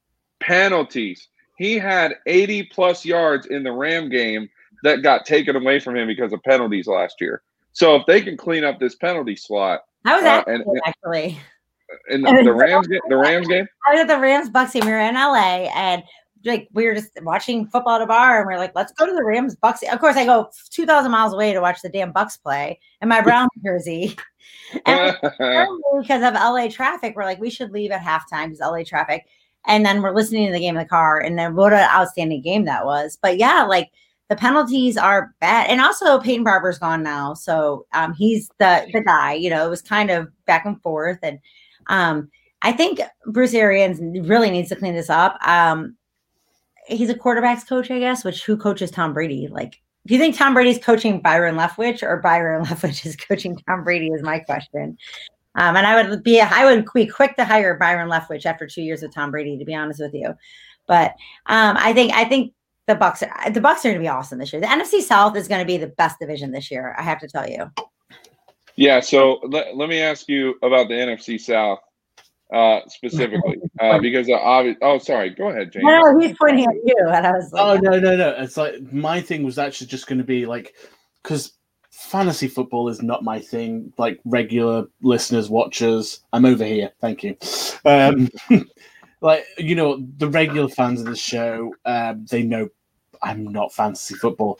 Penalties. He had eighty plus yards in the Ram game that got taken away from him because of penalties last year. So if they can clean up this penalty slot. How was that uh, and, actually? In the, the Rams game, the Rams game? I was at the Rams Bucks game. We were in L A and like we were just watching football at a bar, and we are like, let's go to the Rams Bucks. Of course, I go two thousand miles away to watch the damn Bucks play in my Browns jersey. And because of L A traffic, we're like, we should leave at halftime because L A traffic. And then we're listening to the game in the car, and then what an outstanding game that was. But yeah, like the penalties are bad. And also Peyton Barber's gone now. So um, he's the, the guy, you know, it was kind of back and forth. And um, I think Bruce Arians really needs to clean this up. Um, he's a quarterback's coach, I guess, which who coaches Tom Brady? Like, do you think Tom Brady's coaching Byron Leftwich or Byron Leftwich is coaching Tom Brady is my question. Um, and I would be, I would be quick to hire Byron Leftwich after two years with Tom Brady, to be honest with you. But um, I think, I think, The Bucks, are, the Bucks are going to be awesome this year. The N F C South is going to be the best division this year. I have to tell you. Yeah. So let, let me ask you about the N F C South uh, specifically, uh, because uh, obvi- oh, sorry. Go ahead, James. No, he's pointing at you, and I was like, oh no, no, no. It's like my thing was actually just going to be like, because fantasy football is not my thing. Like regular listeners, watchers, I'm over here. Thank you. Um, Like, you know, the regular fans of the show, um, they know I'm not fantasy football.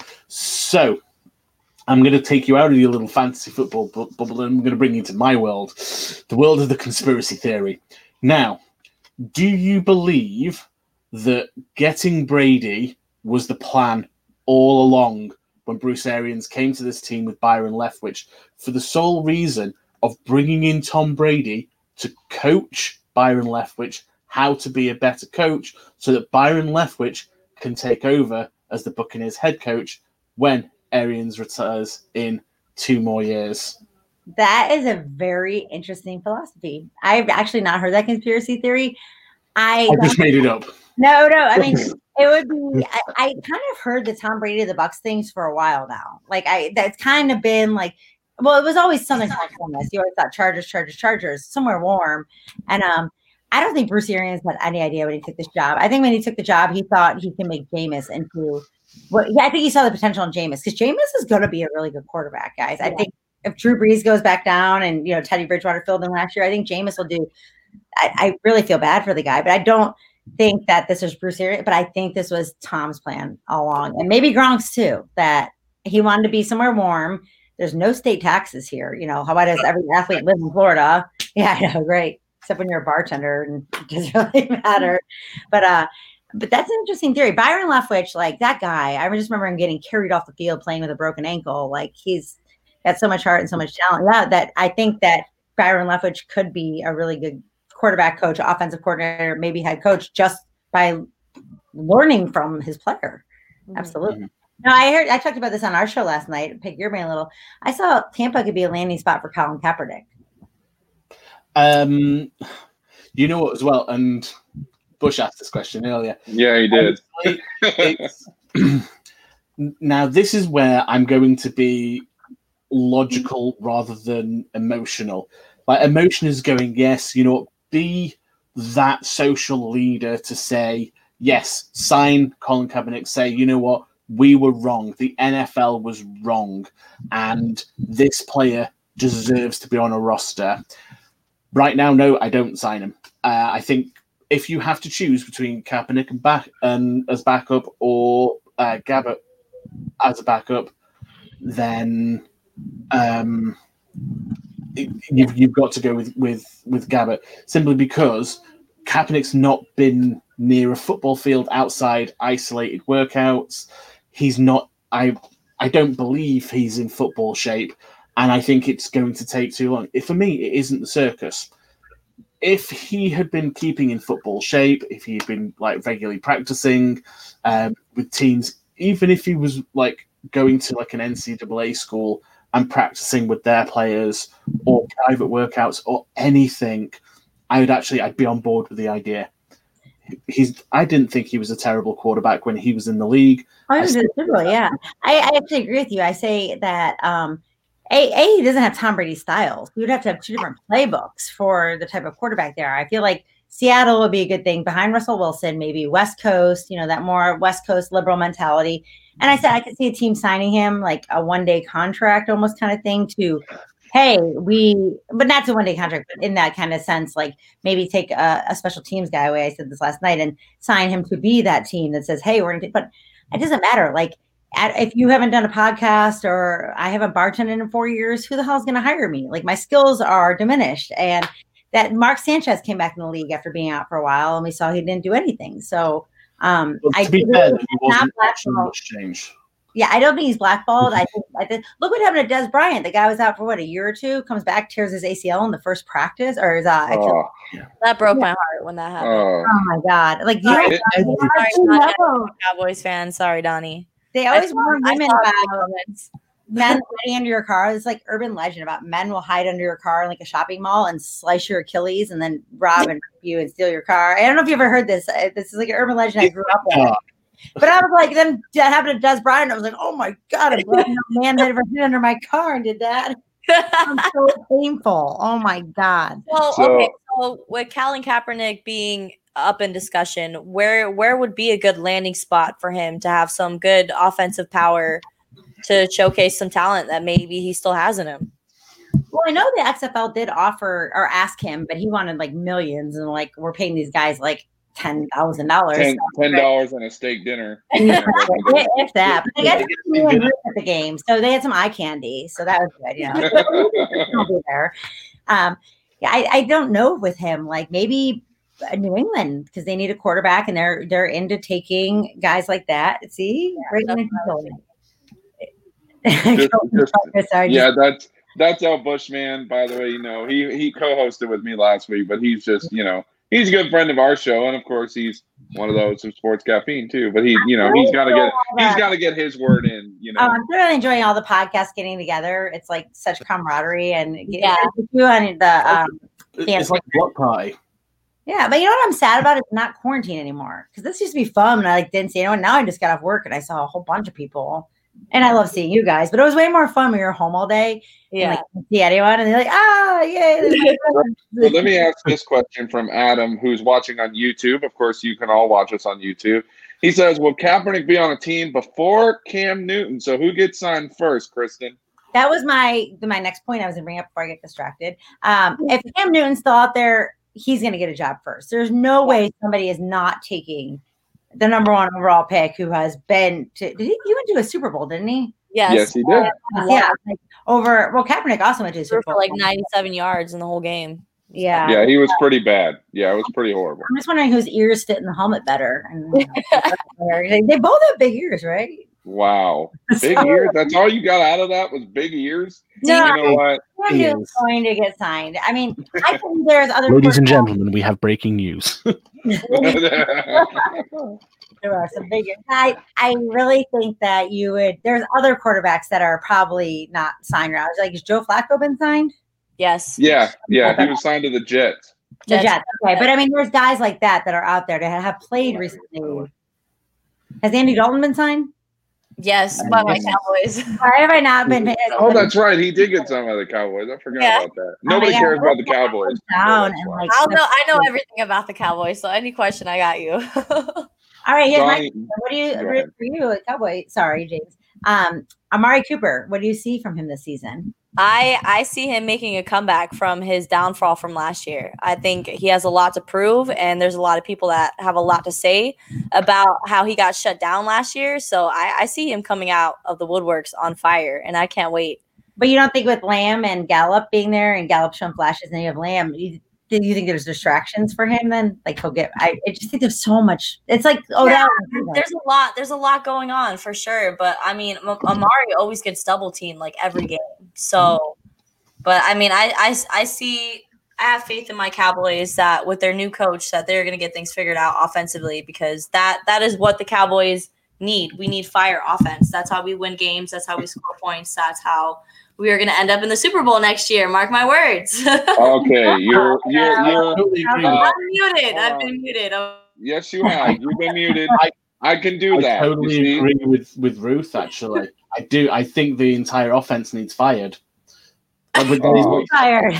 So I'm going to take you out of your little fantasy football bu- bubble and I'm going to bring you into my world, the world of the conspiracy theory. Now, do you believe that getting Brady was the plan all along when Bruce Arians came to this team with Byron Leftwich for the sole reason of bringing in Tom Brady to coach Byron Leftwich how to be a better coach so that Byron Leftwich can take over as the Buccaneers head coach when Arians retires in two more years? That is a very interesting philosophy. I've actually not heard that conspiracy theory. I, I just made it up. No, no. I mean, it would be, I, I kind of heard the Tom Brady, the Bucks things for a while now. Like I, that's kind of been like, well, it was always Southern California. You always thought Chargers, Chargers, Chargers, somewhere warm. And, um, I don't think Bruce Arians had any idea when he took this job. I think when he took the job, he thought he can make Jameis into what well, I think he saw the potential in Jameis because Jameis is going to be a really good quarterback, guys. I yeah. think if Drew Brees goes back down and, you know, Teddy Bridgewater filled in last year, I think Jameis will do. I, I really feel bad for the guy, but I don't think that this was Bruce Arians, but I think this was Tom's plan all along. And maybe Gronk's too, that he wanted to be somewhere warm. There's no state taxes here. You know, how about does every athlete live in Florida? Yeah, I know, great. Except when you're a bartender and it doesn't really matter. But uh, but that's an interesting theory. Byron Leftwich, like that guy, I just remember him getting carried off the field playing with a broken ankle. Like he's got so much heart and so much talent. Yeah, that I think that Byron Leftwich could be a really good quarterback coach, offensive coordinator, maybe head coach, just by learning from his player. Mm-hmm. Absolutely. No, I heard I talked about this on our show last night. Pick your brain a little. I saw Tampa could be a landing spot for Colin Kaepernick. Um, you know what as well, and Bush asked this question earlier. Yeah, he did. It's, now, this is where I'm going to be logical rather than emotional. Like, emotion is going, yes, you know, be that social leader to say, yes, sign Colin Kaepernick, say, you know what, we were wrong. The N F L was wrong, and this player deserves to be on a roster. Right now, no, I don't sign him. Uh, I think if you have to choose between Kaepernick and back and as backup or uh, Gabbert as a backup, then um, it, you've you've got to go with with with Gabbert simply because Kaepernick's not been near a football field outside isolated workouts. He's not. I I don't believe he's in football shape, and I think it's going to take too long. If for me, it isn't the circus. If he had been keeping in football shape, if he'd been like regularly practicing um, with teams, even if he was like going to like an N C double A school and practicing with their players or private workouts or anything, I would actually I'd be on board with the idea. He's. I didn't think he was a terrible quarterback when he was in the league. Oh, he was really, yeah. I, I actually agree with you. I say that um, a, a he doesn't have Tom Brady's style. You would have to have two different playbooks for the type of quarterback there. I feel like Seattle would be a good thing behind Russell Wilson, maybe West Coast. You know, that more West Coast liberal mentality. And I said I could see a team signing him like a one day contract, almost kind of thing to. Hey, we, but not to one day contract, but in that kind of sense, like maybe take a, a special teams guy away. I said this last night and sign him to be that team that says, hey, we're going to, but it doesn't matter. Like at, if you haven't done a podcast or I haven't bartended in four years, who the hell is going to hire me? Like my skills are diminished. And that Mark Sanchez came back in the league after being out for a while and we saw he didn't do anything. So um, well, to I be fair, he wasn't actually much change. Yeah, I don't think he's blackballed. I think, I think look what happened to Des Bryant. The guy was out for what, a year or two, comes back, tears his A C L in the first practice, or is uh, Oh. That broke my heart when that happened. Oh. oh my god! Like you Sorry, don't, Sorry, you Donnie, know, Cowboys fan. Sorry, Donnie. they always I warn saw- I women saw the about comments. men hiding under your car. It's like urban legend about men will hide under your car in like a shopping mall and slice your Achilles and then rob and rape you and steal your car. I don't know if you ever heard this. Uh, This is like an urban legend I grew up with. But I was like, then that happened to Des Bryant. I was like, oh my God, I'm glad no man had ever hid under my car and did that. It's so painful. Oh my God. Well, So- okay. So with Colin Kaepernick being up in discussion, where where would be a good landing spot for him to have some good offensive power to showcase some talent that maybe he still has in him? Well, I know the X F L did offer or ask him, but he wanted like millions and like we're paying these guys like ten thousand dollars. Ten ten dollars and a steak dinner. If that, but they got at the game, so they had some eye candy, so that was good. Yeah, I'll be there. Um, yeah, I, I don't know with him. Like maybe New England because they need a quarterback, and they're they're into taking guys like that. See, right into Just- just- Sorry, yeah, that's that's Al Bushman, by the way. You know, he he co-hosted with me last week, but he's just, you know, he's a good friend of our show, and of course, he's one of those of Sports Caffeine too. But he, you know, he's got to get he's got to get his word in. You know, Oh, I'm really enjoying all the podcasts getting together. It's like such camaraderie and Yeah. you on the um, It's like a block party. yeah. But you know what I'm sad about? It's not quarantine anymore because this used to be fun. And I like didn't see anyone. Now I just got off work and I saw a whole bunch of people. And I love seeing you guys, but it was way more fun when you were home all day. Yeah. And like didn't see anyone, and they're like, ah, yay. Well, let me ask this question from Adam, who's watching on YouTube. Of course, you can all watch us on YouTube. He says, will Kaepernick be on a team before Cam Newton? So who gets signed first, Kristen? That was my my next point I was going to bring up before I get distracted. Um, if Cam Newton's still out there, he's going to get a job first. There's no way somebody is not taking the number one overall pick who has been to. Did he, he went to a Super Bowl, didn't he? Yes. Yes, he did. Yeah, like over. Well, Kaepernick also went to a Threw Super for Bowl. like ninety-seven yards in the whole game. Yeah. Yeah, he was pretty bad. Yeah, it was pretty horrible. I'm just wondering whose ears fit in the helmet better. And they both have big ears, right? Wow. Big So- ears? That's all you got out of that was big ears? No, You know what? Cam Newton's going to get signed. I mean, I think there's other. Ladies and quarterbacks- gentlemen, we have breaking news. There are some big. I I really think that you would. There's other quarterbacks that are probably not signed around. Like, has Joe Flacco been signed? Yes. yeah, yeah, he was signed to the Jets. The Jets. Jets. Okay, but I mean, there's guys like that that are out there that have played recently. Has Andy Dalton been signed? Yes, by my Cowboys. Why have I not been? Oh, that's right. He did get some of the Cowboys. I forgot Yeah. about that. Nobody Oh my cares God. about the Cowboys. Down That's and why. like. I know. I know everything about the Cowboys. So any question, I got you. All right, here's my. Donnie, What do you Go for ahead. you, a Cowboy? Sorry, James. Um, Amari Cooper. What do you see from him this season? I I see him making a comeback from his downfall from last year. I think he has a lot to prove, and there's a lot of people that have a lot to say about how he got shut down last year. So I, I see him coming out of the woodworks on fire, and I can't wait. But you don't think with Lamb and Gallup being there and Gallup showing flashes and you have Lamb, you, do you think there's distractions for him then? Like he'll get I, I just think there's so much. It's like oh yeah, that there's a lot there's a lot going on for sure. But I mean M- Amari always gets double teamed like every game. So but I mean I, I I see I have faith in my Cowboys that with their new coach that they're gonna get things figured out offensively, because that that is what the Cowboys need. We need fire offense. That's how we win games, that's how we score points, that's how we are going to end up in the Super Bowl next year. Mark my words. Okay, you're you're you're. Uh, I'm muted. I've been muted. I'm- yes, you have. You've been muted. I, I can do I that. totally agree with, with Ruth, actually. I do. I think the entire offense needs fired. But Oh. fired.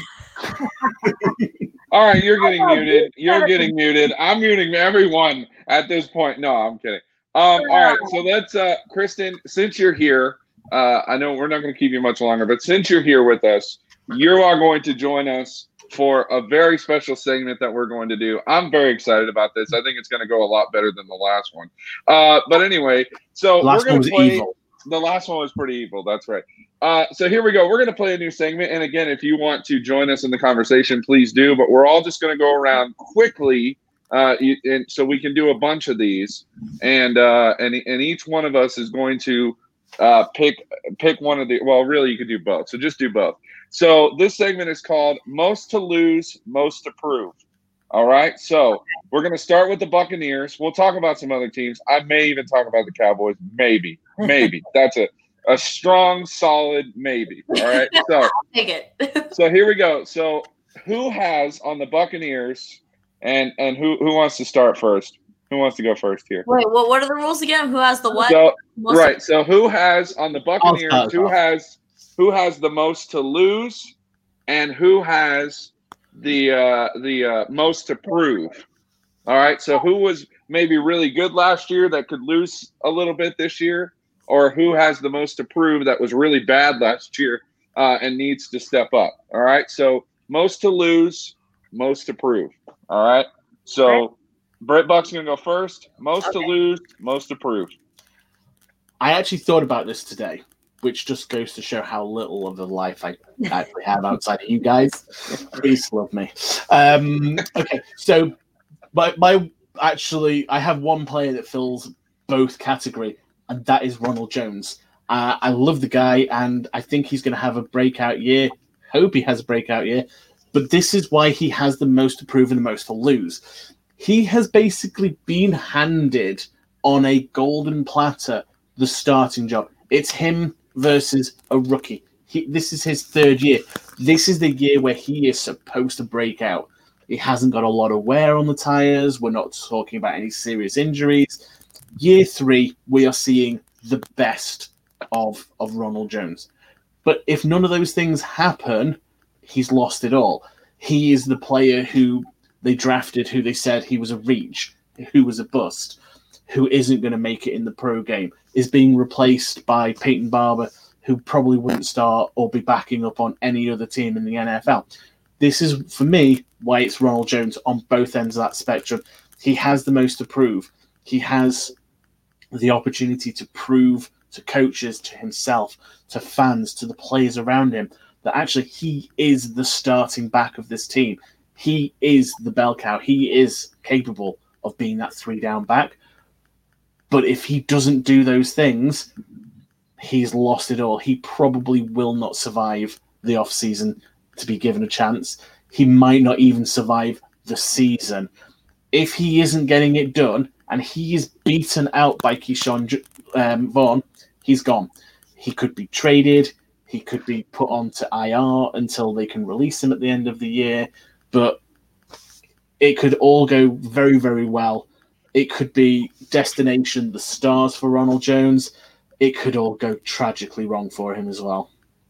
All right, you're getting muted. You're getting muted. I'm muting everyone at this point. No, I'm kidding. Um, all right, so let's, uh, Kristen, since you're here, uh, I know we're not going to keep you much longer, but since you're here with us, you are going to join us for a very special segment that we're going to do. I'm very excited about this. I think it's going to go a lot better than the last one. Uh, but anyway, so The last we're going one to was play. evil. The last one was pretty evil. That's right. Uh, so here we go. We're going to play a new segment. And again, if you want to join us in the conversation, please do. But we're all just going to go around quickly. Uh, you, and so we can do a bunch of these. And, uh, and, and each one of us is going to uh, pick, pick one of the, well, really you could do both. So just do both. So this segment is called Most to Lose, Most to Prove. All right. So we're going to start with the Buccaneers. We'll talk about some other teams. I may even talk about the Cowboys. Maybe, maybe that's a, a strong, solid maybe. All right. So I'll take it. so here we go. So who has on the Buccaneers, and and who who wants to start first? Who wants to go first here? Wait, what? What are the rules again? Who has the what? So Most- right. So who has on the Buccaneers? start Who off. has who has the most to lose, and who has the uh, the uh, most to prove? All right. So who was maybe really good last year that could lose a little bit this year, or who has the most to prove that was really bad last year uh, and needs to step up? All right. So most to lose, most to prove. All right. So Britt Buck's gonna go first. Most Okay. to lose, most to prove. I actually thought about this today, which just goes to show how little of a life I actually have outside of you guys. Please love me. Um, okay, so my, my actually, I have one player that fills both category, and that is Ronald Jones. Uh, I love the guy, and I think he's going to have a breakout year. Hope he has a breakout year. But this is why he has the most to prove and the most to lose. He has basically been handed on a golden platter the starting job. It's him versus a rookie. He, this is his third year. This is the year where he is supposed to break out. He hasn't got a lot of wear on the tires. We're not talking about any serious injuries. Year three, we are seeing the best of, of Ronald Jones. But if none of those things happen, he's lost it all. He is the player who they drafted, who they said he was a reach, who was a bust, who isn't going to make it in the pro game, is being replaced by Peyton Barber, who probably wouldn't start or be backing up on any other team in the N F L. This is, for me, why it's Ronald Jones on both ends of that spectrum. He has the most to prove. He has the opportunity to prove to coaches, to himself, to fans, to the players around him, that actually he is the starting back of this team. He is the bell cow. He is capable of being that three-down back. But if he doesn't do those things, he's lost it all. He probably will not survive the off-season to be given a chance. He might not even survive the season. If he isn't getting it done and he is beaten out by Keyshawn um, Vaughn, he's gone. He could be traded. He could be put onto I R until they can release him at the end of the year. But it could all go very, very well. It could be destination, the stars for Ronald Jones. It could all go tragically wrong for him as well.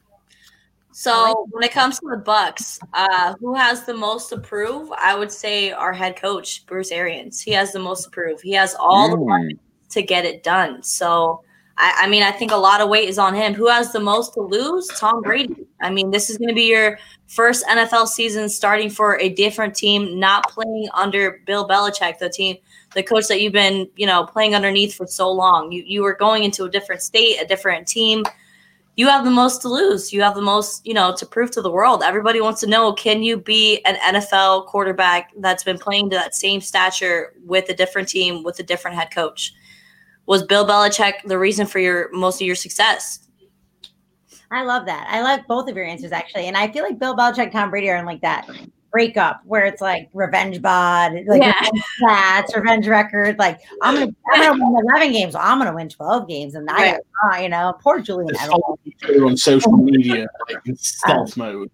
So when it comes to the Bucks, uh, who has the most to prove? I would say our head coach, Bruce Arians. He has the most to prove. He has all the Mm. weapons to get it done. So I, I mean, I think a lot of weight is on him. Who has the most to lose? Tom Brady. I mean, this is going to be your first N F L season starting for a different team, not playing under Bill Belichick, the team, the coach that you've been, you know, playing underneath for so long. You you were going into a different state, a different team. You have the most to lose. You have the most, you know, to prove to the world. Everybody wants to know, can you be an N F L quarterback that's been playing to that same stature with a different team, with a different head coach? Was Bill Belichick the reason for your most of your success? I love that. I like both of your answers, actually. And I feel like Bill Belichick, Tom Brady are in like that breakup where it's like revenge bod, like Yeah. revenge stats, revenge record. Like I'm gonna, I'm gonna win eleven games. Well, I'm gonna win twelve games, and I, Right. got, uh, you know, poor Julian. Just Edelman. follow each other on social media like, in stealth mode.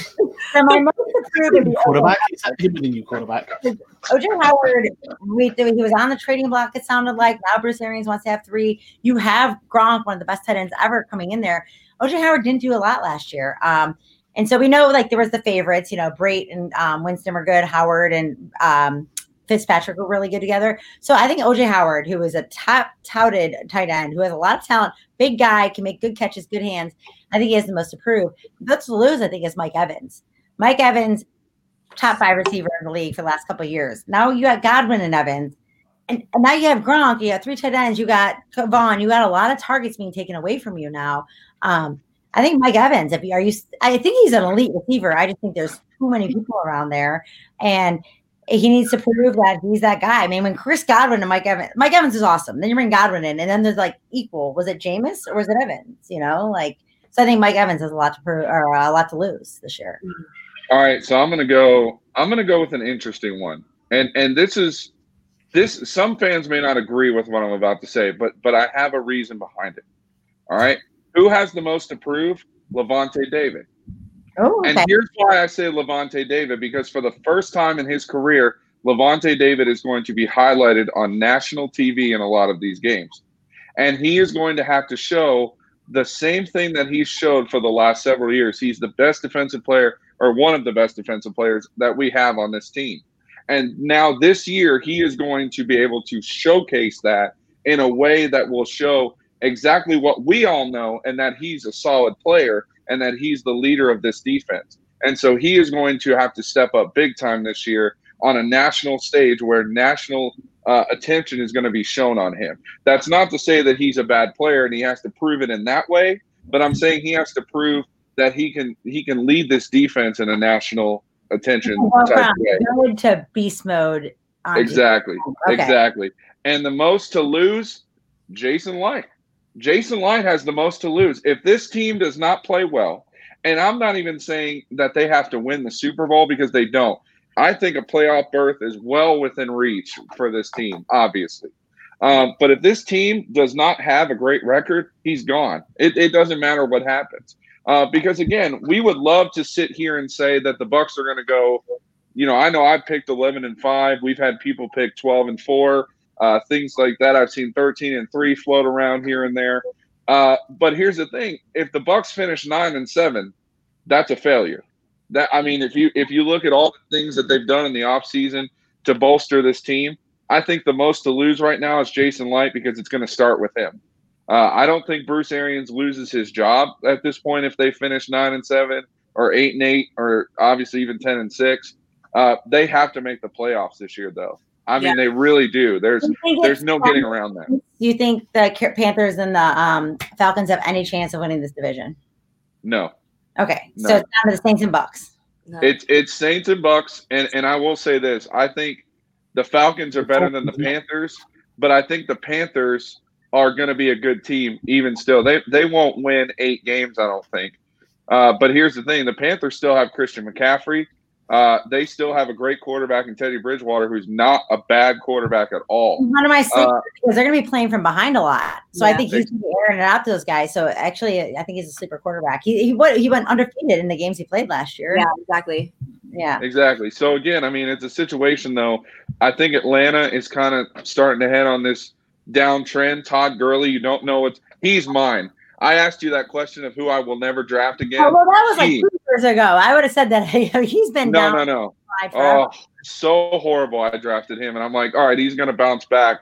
So my most approved would be Quarterback? Is that him with a new quarterback? O J Howard. We, he was on the trading block. It sounded like now Bruce Arians wants to have three. You have Gronk, one of the best tight ends ever, coming in there. O J Howard didn't do a lot last year. Um, And so we know, like, there was the favorites, you know, Brate and um, Winston were good. Howard and um, Fitzpatrick were really good together. So I think O J Howard, who is a top touted tight end, who has a lot of talent, big guy, can make good catches, good hands. I think he has the most to prove. But to lose, I think, is Mike Evans. Mike Evans, top five receiver in the league for the last couple of years. Now you got Godwin and Evans. And, and now you have Gronk. You got three tight ends. You got Vaughn. You got a lot of targets being taken away from you now. Um, I think Mike Evans, if you are you, I think he's an elite receiver. I just think there's too many people around there, and he needs to prove that he's that guy. I mean, when Chris Godwin and Mike Evans, Mike Evans is awesome. Then you bring Godwin in, and then there's like equal. Was it Jameis or was it Evans? You know, like so. I think Mike Evans has a lot to prove or a lot to lose this year. All right, so I'm gonna go. I'm gonna go with an interesting one, and and this is this. Some fans may not agree with what I'm about to say, but but I have a reason behind it. All right. Who has the most to prove? Levante David. Oh, okay. And here's why I say Levante David, because for the first time in his career, Levante David is going to be highlighted on national T V in a lot of these games. And he is going to have to show the same thing that he's showed for the last several years. He's the best defensive player, or one of the best defensive players that we have on this team. And now this year, he is going to be able to showcase that in a way that will show exactly what we all know, and that he's a solid player and that he's the leader of this defense. And so he is going to have to step up big time this year on a national stage where national uh, attention is going to be shown on him. That's not to say that he's a bad player and he has to prove it in that way, but I'm saying he has to prove that he can he can lead this defense in a national attention type way. Good to beast mode. On Exactly. Okay. Exactly. And the most to lose, Jason Light. Jason Light has the most to lose. If this team does not play well, and I'm not even saying that they have to win the Super Bowl because they don't. I think a playoff berth is well within reach for this team, obviously. Um, but if this team does not have a great record, he's gone. It, it doesn't matter what happens. Uh, because, again, we would love to sit here and say that the Bucs are going to go, you know, I know I picked eleven and five. We've had people pick twelve and four. Uh, things like that. I've seen thirteen and three float around here and there. Uh, but here's the thing: if the Bucs finish nine and seven, that's a failure. That I mean, if you if you look at all the things that they've done in the offseason to bolster this team, I think the most to lose right now is Jason Light, because it's going to start with him. Uh, I don't think Bruce Arians loses his job at this point if they finish nine and seven or eight and eight or obviously even ten and six. Uh, they have to make the playoffs this year, though. I mean, yeah. They really do. There's there's no getting around that. Do you think the Panthers and the um, Falcons have any chance of winning this division? No. Okay, no. So it's down to the Saints and Bucks. No. It's it's Saints and Bucks, and, and I will say this: I think the Falcons are better than the Panthers, but I think the Panthers are going to be a good team even still. They they won't win eight games, I don't think. Uh, but here's the thing: the Panthers still have Christian McCaffrey. Uh, they still have a great quarterback in Teddy Bridgewater, who's not a bad quarterback at all. One of my sleepers, uh, because they're going to be playing from behind a lot, so yeah. I think he's going to be airing it out to those guys. So actually, I think he's a sleeper quarterback. He he went, he went undefeated in the games he played last year. Yeah, exactly. Yeah, exactly. So again, I mean, it's a situation though. I think Atlanta is kind of starting to head on this downtrend. Todd Gurley, you don't know what's he's mine. I asked you that question of who I will never draft again. Oh, well, that was like he, two years ago. I would have said that he's been no, down. No, no, no. Oh, so horrible. I drafted him, and I'm like, all right, he's going to bounce back.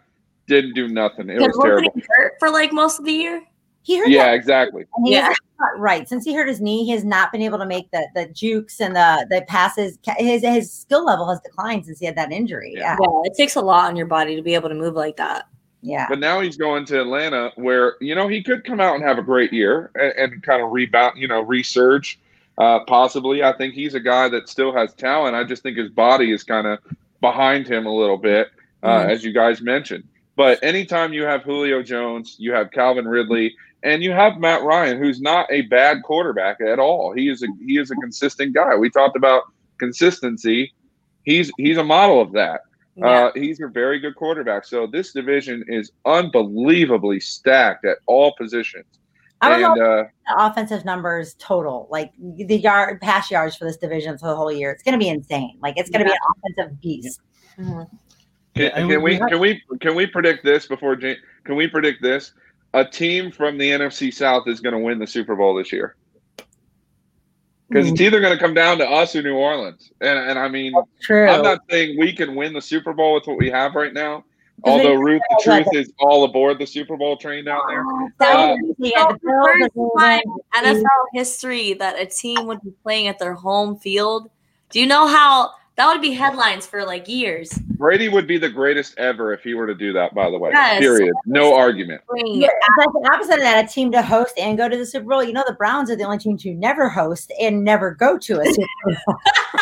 Didn't do nothing. It Because was terrible. wasn't he hurt for like most of the year? He hurt Yeah, that, exactly. and he Yeah. has not right. Since he hurt his knee, he has not been able to make the the jukes and the the passes. His his skill level has declined since he had that injury. Yeah. Yeah, Yeah, it takes a lot on your body to be able to move like that. yeah. But now he's going to Atlanta, where you know he could come out and have a great year and, and kind of rebound, you know, resurge. Uh, possibly, I think he's a guy that still has talent. I just think his body is kind of behind him a little bit, uh, Mhm. as you guys mentioned. But anytime you have Julio Jones, you have Calvin Ridley, and you have Matt Ryan, who's not a bad quarterback at all. He is a he is a consistent guy. We talked about consistency. He's he's a model of that. Yeah. Uh, he's a very good quarterback. So this division is unbelievably stacked at all positions. I would love And uh, the offensive numbers total, like the yard pass yards for this division for the whole year. It's going to be insane. Like it's going to Yeah. be an offensive beast. Mhm. can, Yeah, and can we we have- can we can we predict this before James? Can we predict this? A team from the N F C South is going to win the Super Bowl this year. Because it's either going to come down to us or New Orleans. And and I mean, True. I'm not saying we can win the Super Bowl with what we have right now. Because Although they- Ruth the Truth is all aboard the Super Bowl train down there. That Uh, was crazy. Yeah, the Bills, the First Bills, time and- in N F L history that a team would be playing at their home field. Do you know how that would be headlines for like years? Brady would be the greatest ever if he were to do that, by the way. Yes. Period. No argument. Bring- Yeah, it's like the opposite of that, a team to host and go to the Super Bowl. You know, the Browns are the only team to never host and never go to a Super Bowl.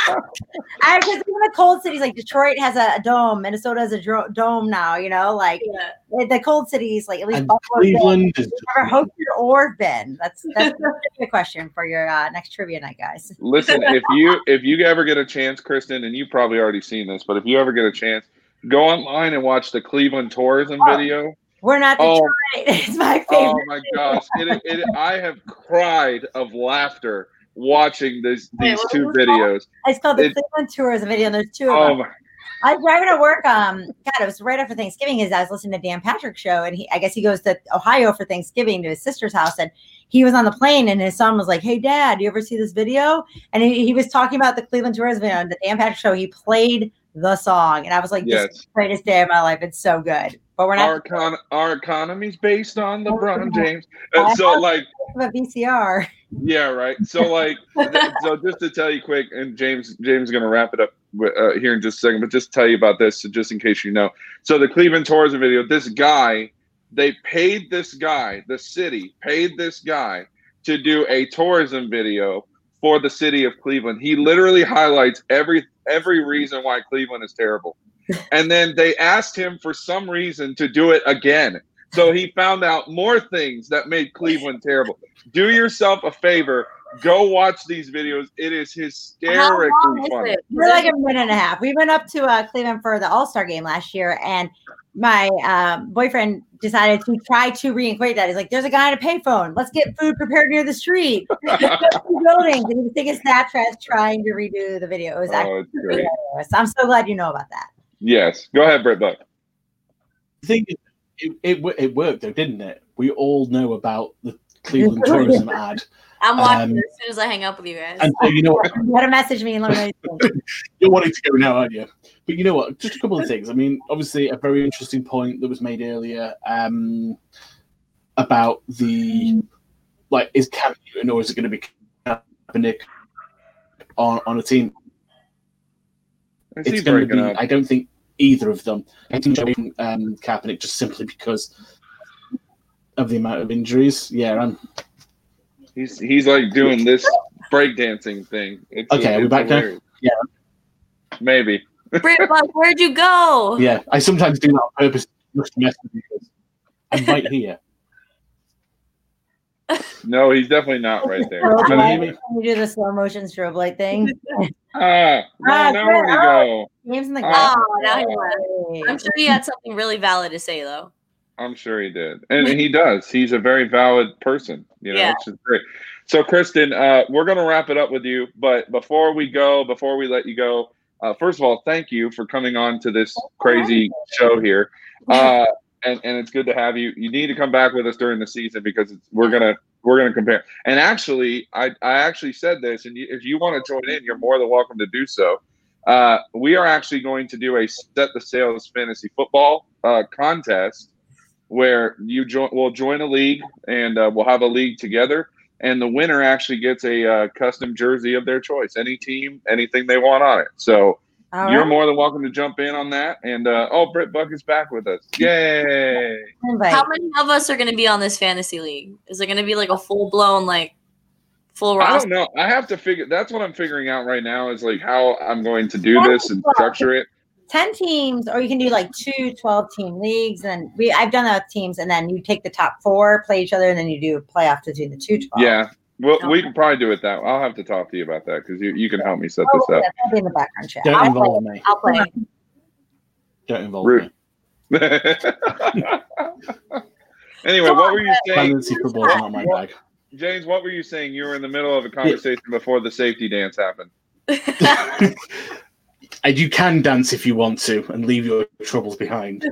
I because even the cold cities like Detroit has a, a dome, Minnesota has a dro- dome now. You know, like Yeah. the cold cities, like at least And Buffalo's been. Cleveland is Never hosted or been. That's that's a question for your uh, next trivia night, guys. Listen, if you if you ever get a chance, Kristen, and you've probably already seen this, but if you ever get a chance, go online and watch the Cleveland tourism Oh. video. We're not Oh. Detroit. It's my favorite. Oh my gosh! It, it, I have cried of laughter watching this, Wait, these what two was it called? videos. It's called the it- Cleveland Tourism video, and there's two of Oh them. my! I was driving to work. Um, God, it was right after Thanksgiving. Is I was listening to Dan Patrick's show, and he, I guess he goes to Ohio for Thanksgiving to his sister's house, and he was on the plane, and his son was like, "Hey, Dad, do you ever see this video?" And he, he was talking about the Cleveland Tourism video on the Dan Patrick show. He played the song, and I was like, "This Yes. is the greatest day of my life. It's so good." But we're Our not econ- our economy's based on LeBron James. And so, like, a V C R. yeah, right. So, like, th- so just to tell you quick, and James James is going to wrap it up uh, here in just a second, but just to tell you about this, so just in case you know. So the Cleveland tourism video, this guy, they paid this guy, the city paid this guy to do a tourism video for the city of Cleveland. He literally highlights every every reason why Cleveland is terrible. And then they asked him for some reason to do it again. So he found out more things that made Cleveland terrible. Do yourself a favor. Go watch these videos. It is How hysterically long is funny. it? We're like a minute and a half. We went up to uh, Cleveland for the All Star game last year, and my um, boyfriend decided to try to reintegrate that. He's like, "There's a guy on a payphone. Let's get food prepared near the street." Buildings, and he was taking Snapchats trying to redo the video. It was Oh, actually it's great. hilarious. I'm so glad you know about that. Yes. Go ahead, Brett Buck. The thing is, it, it, wo- it worked though, didn't it? We all know about the Cleveland tourism ad. I'm watching Um, it as soon as I hang up with you guys. And so, you know what? You got to message me and let me know. what you think. You're wanting to go now, aren't you? But you know what? Just a couple of things. I mean, obviously, a very interesting point that was made earlier um, about the like, is Cam Newton or is it going to be Kaepernick on on a team? Is he It's going to breaking be. up? I don't think either of them. I think showing um, Kaepernick just simply because of the amount of injuries. Yeah, I'm He's he's like doing this breakdancing thing. It's, Okay, are we it's back now? hilarious. Yeah. Maybe. Britt, like, where'd you go? yeah. I sometimes do that on purpose just to mess with you because I'm right here. No, he's definitely not right there. Strobe Can you hear light. me? Can you do the slow motion strobe light thing? Ah, no, Ah, now where'd he go? James in the Ah. Oh, now he left. I'm sure he had something really valid to say, though. I'm sure he did. And he does. He's a very valid person, you know, Yeah. which is great. So, Kristen, uh, we're going to wrap it up with you. But before we go, before we let you go, uh, first of all, thank you for coming on to this crazy show here. Uh, and, and it's good to have you. You need to come back with us during the season because it's, we're going to we're going to compare. And actually, I, I actually said this, and you, if you want to join in, you're more than welcome to do so. Uh, we are actually going to do a Set the Sales Fantasy Football uh, contest where you join. We'll join a league, and uh, we'll have a league together. And the winner actually gets a uh, custom jersey of their choice. Any team, anything they want on it. So All you're right. more than welcome to jump in on that. And uh, oh, Britt Buck is back with us! Yay! Invite. How many of us are going to be on this fantasy league? Is it going to be like a full blown like full I roster? don't know. I have to figure. That's what I'm figuring out right now. Is like how I'm going to do this and structure it. ten teams, or you can do like two twelve team leagues. And we I've done that with teams, and then you take the top four, play each other, and then you do a playoff between the two twelve. Yeah. Well, Okay. we can probably do it that. I'll have to talk to you about that because you, you can help me set Oh, this yeah, up. that'll be in the background chat. Don't I'll involve me. I'll play. Don't involve Rude. me. Anyway, Come what on, were you saying, Fantasy football is not my Well- bag. James? What were you saying? You were in the middle of a conversation before the safety dance happened. And you can dance if you want to and leave your troubles behind.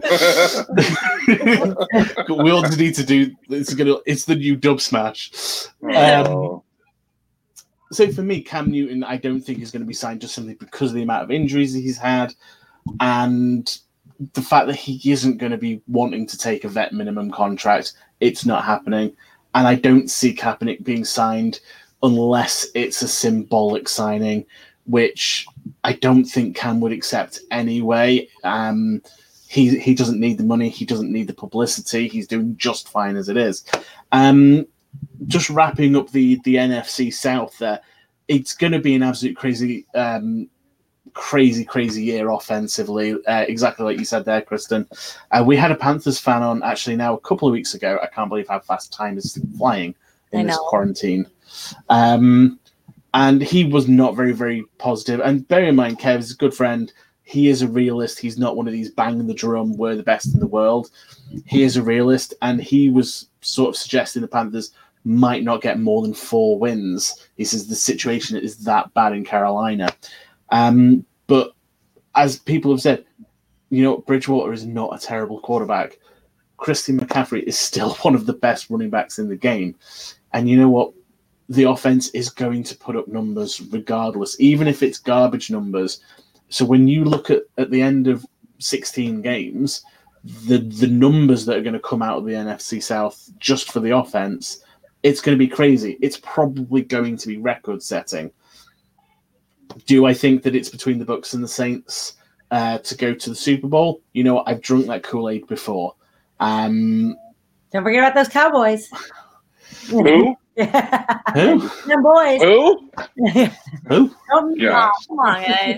We all need to do. It's gonna. It's the new dub smash. Um, Oh. so for me, Cam Newton, I don't think is going to be signed just simply because of the amount of injuries he's had, and the fact that he isn't going to be wanting to take a vet minimum contract. It's not happening, and I don't see Kaepernick being signed unless it's a symbolic signing, which I don't think Cam would accept anyway. Um, he he doesn't need the money. He doesn't need the publicity. He's doing just fine as it is. Um, just wrapping up the, the N F C South there, it's going to be an absolute crazy, um, crazy, crazy year offensively. Uh, exactly like you said there, Kristen. Uh, we had a Panthers fan on actually now a couple of weeks ago. I can't believe how fast time is flying in I this know. quarantine. Um, and he was not very, very positive. And bear in mind, Kev is a good friend. He is a realist. He's not one of these bang the drum, we're the best in the world. He is a realist, and he was sort of suggesting the Panthers might not get more than four wins. He says the situation is that bad in Carolina. Um, but as people have said, you know, Bridgewater is not a terrible quarterback. Christian McCaffrey is still one of the best running backs in the game. And you know what? The offense is going to put up numbers regardless, even if it's garbage numbers. So when you look at, at the end of sixteen games, the the numbers that are going to come out of the N F C South just for the offense, it's going to be crazy. It's probably going to be record-setting. Do I think that it's between the Bucs and the Saints uh, to go to the Super Bowl? You know what? I've drunk that Kool-Aid before. Um, Don't forget about those Cowboys. Who? who? Them boys. Who? Who? Don't- Yeah. Come on, guys.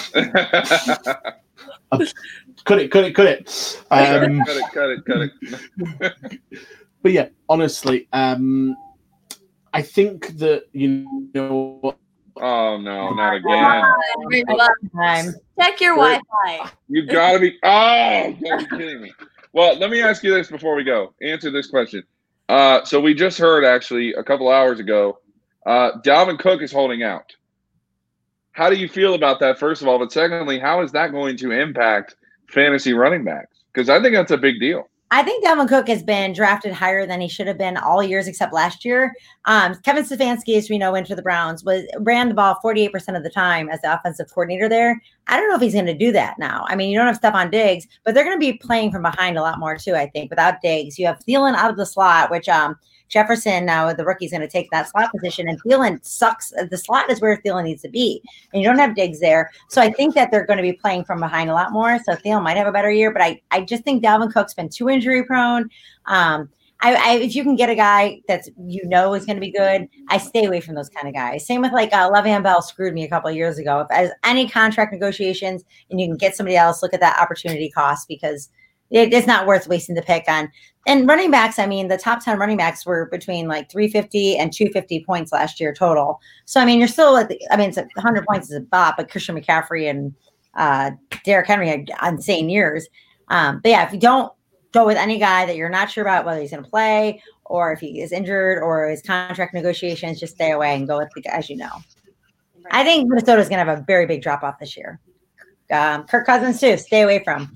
Cut it, cut it, cut it. Um, cut it, cut it, cut it. But yeah, honestly, um, I think that, you know what? Oh no, not Come again! on, Red Buck. Time. Check your Wait. Wi-Fi. You gotta be. Oh, you gotta be kidding me. Well, let me ask you this before we go. Answer this question. Uh, so we just heard actually a couple hours ago, uh, Dalvin Cook is holding out. How do you feel about that? First of all, but secondly, how is that going to impact fantasy running backs? Because I think that's a big deal. I think Dalvin Cook has been drafted higher than he should have been all years except last year. Um, Kevin Stefanski, as we know, went to the Browns, was ran the ball forty-eight percent of the time as the offensive coordinator there. I don't know if he's going to do that now. I mean, you don't have Stephon Diggs, but they're going to be playing from behind a lot more too, I think, without Diggs. You have Thielen out of the slot, which um, Jefferson, now the rookie's going to take that slot position, and Thielen sucks. The slot is where Thielen needs to be, and you don't have Diggs there. So I think that they're going to be playing from behind a lot more. So Thielen might have a better year, but I, I just think Dalvin Cook's been too injury prone. Um, I, I, if you can get a guy that's you know is going to be good, I stay away from those kind of guys. Same with like uh, Le'Veon Bell screwed me a couple of years ago. If as any contract negotiations and you can get somebody else, look at that opportunity cost because it, it's not worth wasting the pick on. And running backs, I mean, the top ten running backs were between like three fifty and two fifty points last year total. So I mean, you're still at the, I mean, it's one hundred points is a bop, but Christian McCaffrey and uh, Derrick Henry had insane years. Um, but yeah, if you don't go with any guy that you're not sure about whether he's going to play or if he is injured or his contract negotiations, just stay away and go with the guys you know. I think Minnesota's going to have a very big drop off this year. Um, Kirk Cousins too. Stay away from.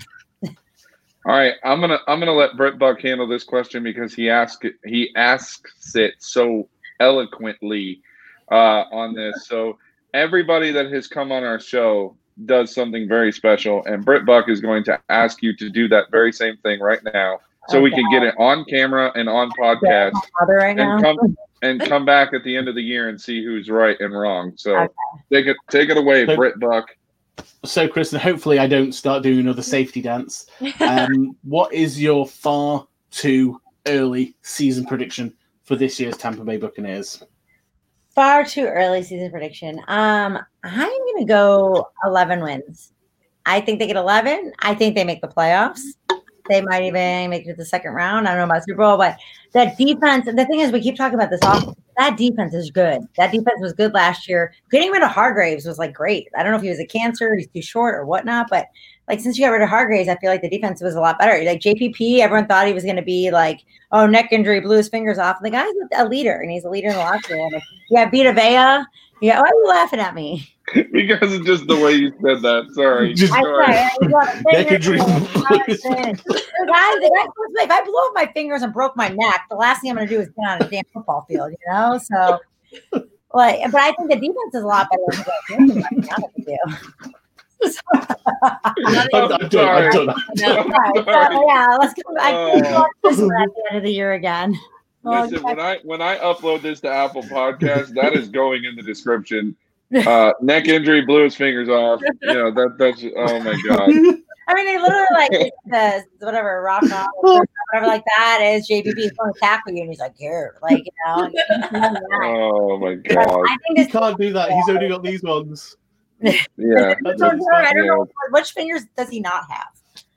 All right, I'm gonna I'm gonna let Brett Buck handle this question because he asked it, he asks it so eloquently uh, on this. So everybody that has come on our show, does something very special, and Britt Buck is going to ask you to do that very same thing right now, so Okay. we can get it on camera and on podcast, right now. and come and come back at the end of the year and see who's right and wrong. So Okay. take it take it away, So- Britt Buck. So, Kristen, hopefully I don't start doing another safety dance. Um, what is your far too early season prediction for this year's Tampa Bay Buccaneers? Far too early season prediction. Um, I'm gonna go eleven wins. I think they get eleven. I think they make the playoffs. They might even make it to the second round. I don't know about Super Bowl, but that defense. The thing is, we keep talking about this offense. That defense is good. That defense was good last year. Getting rid of Hargraves was like great. I don't know if he was a cancer, he's too short, or whatnot, but like since you got rid of Hargraves, I feel like the defense was a lot better. Like J P P, everyone thought he was going to be like, oh, neck injury, blew his fingers off. The guy's a leader, and he's a leader in the locker room. Yeah, Vita Vea. Yeah, why are you laughing at me? Because it's just the way you said that. Sorry. Just- I Sorry. I got a Neck finger. injury. The guy, the guy, if I blew up my fingers and broke my neck, the last thing I'm going to do is get on a damn football field, you know? So, like, but I think the defense is a lot better than the defense, to be honest with you. I'm, I'm done. I'm done. Right, so, yeah, let's go. I Oh. can watch this one at the end of the year again. Oh, Listen, when I when I upload this to Apple Podcast, that is going in the description. Uh, neck injury, blew his fingers off. You know that that's oh my god. I mean, they literally like it says whatever rock on or whatever like that is J P P is going to tackle you, and he's like, here, like you know. Oh my But god. I think He this. can't do that. He's only got these ones. Yeah. That's I don't know, I don't Yeah. know which fingers does he not have.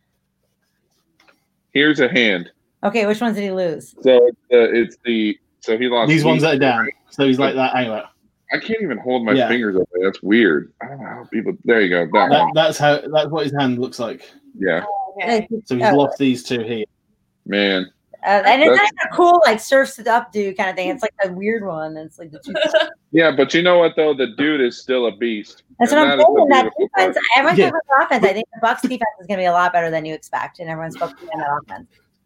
Here's a hand. Okay, which ones did he lose? So it's the, it's the so he lost These ones eight. that are down. So he's like that. Anyway, I can't even hold my Yeah. fingers up there. That's weird. I don't know how people. There you go. That that, one. that's how. That's what his hand looks like. Yeah, Okay. So he's Oh, lost these two here. man. uh, and it's That's- not a cool like surfs it up dude kind of thing. It's like a weird one. It's like the two. Yeah, but you know what though? The dude is still a beast. That's And what I'm that is the saying. That beautiful defense, part. everyone's Yeah. talking about offense. I think the Bucks defense is going to be a lot better than you expect, and everyone's focusing on that offense.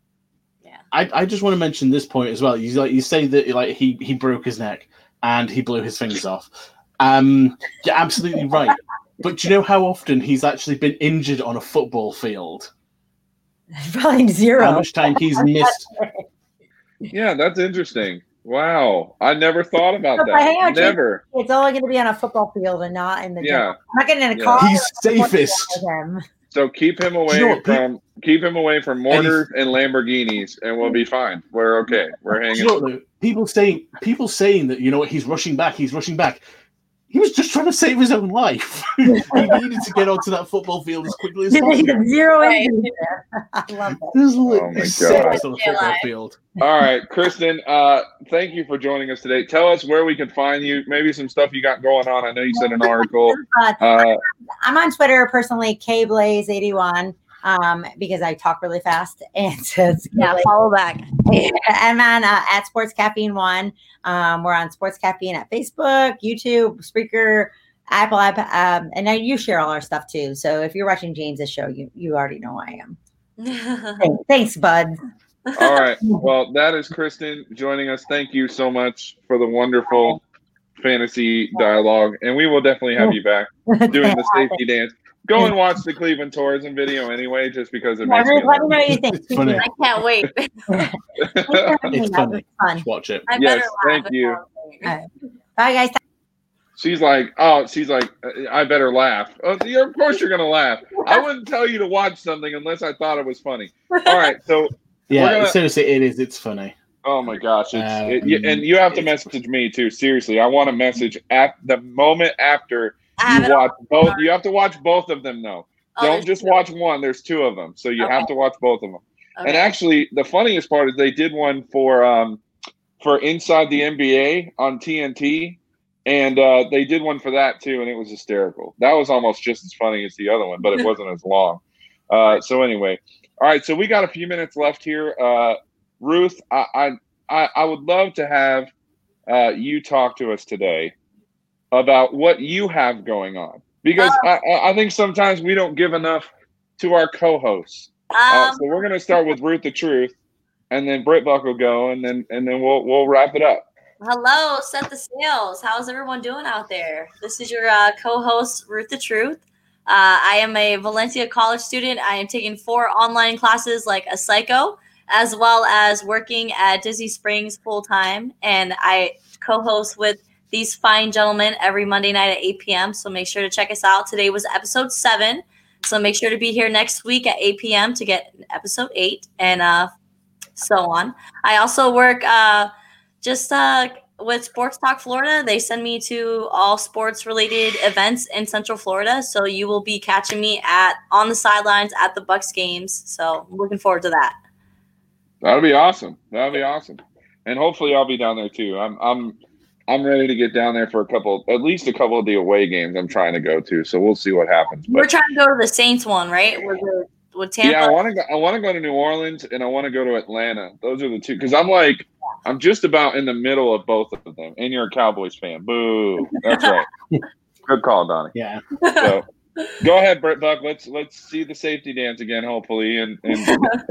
I, I just want to mention this point as well. You like you say that like he he broke his neck and he blew his fingers off. Um, you're absolutely right. But do you know how often he's actually been injured on a football field? Probably zero. How much time he's missed? Yeah, that's interesting. Wow, I never thought about But hang that. on, Jake. Never. It's only going to be on a football field and not in the gym. Yeah. I'm not getting in a Yeah. car. He's safest. with him. So keep him away You know what, from keep him away from mortars and Lamborghinis, and we'll be fine. We're okay. We're Do hanging. you know what, though? People saying people saying that you know what he's rushing back. He's rushing back. He was just trying to save his own life. He needed to get onto that football field as quickly as There's possible. zero Right. injuries there. I love it. There's like Oh my he's God. safest on a Stay football alive. field. All right, Kristen. Uh, thank you for joining us today. Tell us where we can find you. Maybe some stuff you got going on. I know you said an article. Uh, Uh, I'm on Twitter personally, K Blaze eighty-one, um, because I talk really fast. And so it's Yeah, follow back. I'm on uh, at Sports Caffeine One. Um, we're on Sports Caffeine at Facebook, YouTube, Spreaker, Apple, iP- um, and now you share all our stuff too. So if you're watching James's show, you you already know I am. Thanks, thanks bud. all right. Well, that is Kristen joining us. Thank you so much for the wonderful fantasy dialogue, and we will definitely have you back doing the safety dance. Go and watch the Cleveland tourism video anyway, just because it Yeah, makes me let me laugh. know what you think. It's funny. I can't wait. It's funny. It's fun. Watch it. I Yes, better thank laugh. you. Bye, guys. She's like, oh, she's like, I better laugh. Oh, you're, of course you're gonna laugh. I wouldn't tell you to watch something unless I thought it was funny. All right, so Yeah, We're gonna- seriously, it is. It's funny. oh my gosh, it's Um, it, you- and you have to message me too. Seriously, I want a message at the moment after I have you it on watch both. You have to watch both of them though. Oh, Don't there's just two. watch one. There's two of them, so you Okay. have to watch both of them. Okay. And actually, the funniest part is they did one for um for Inside the N B A on T N T, and uh, they did one for that too, and it was hysterical. That was almost just as funny as the other one, but it wasn't as long. Uh, so anyway, all right. So we got a few minutes left here. Uh, Ruth, I, I I would love to have uh, you talk to us today about what you have going on, because I, I think sometimes we don't give enough to our co-hosts. Uh, Um, so we're gonna start with Ruth the Truth, and then Britt Buck will go, and then and then we'll we'll wrap it up. hello, set the sails. How's everyone doing out there? This is your uh, co-host Ruth the Truth. Uh, I am a Valencia college student. I am taking four online classes like a psycho, as well as working at Disney Springs full time. And I co-host with these fine gentlemen every Monday night at eight p.m. So make sure to check us out. Today was episode seven. So make sure to be here next week at eight p.m. to get episode eight and uh, so on. I also work uh, just uh, with Sports Talk Florida. They send me to all sports related events in Central Florida. So you will be catching me at on the sidelines at the Bucks games. So I'm looking forward to that. That'll be awesome. That'll be awesome. And hopefully I'll be down there too. I'm I'm I'm ready to get down there for a couple, at least a couple of the away games I'm trying to go to. So we'll see what happens. But, we're trying to go to the Saints one, right? With, the, with Tampa. Yeah, I want to go. I want to go to New Orleans and I want to go to Atlanta. Those are the two because I'm like I'm just about in the middle of both of them. And you're a Cowboys fan. Boo. That's right. Good call, Donnie. Yeah. So go ahead, Britt Buck. Let's let's see the safety dance again, hopefully. And, and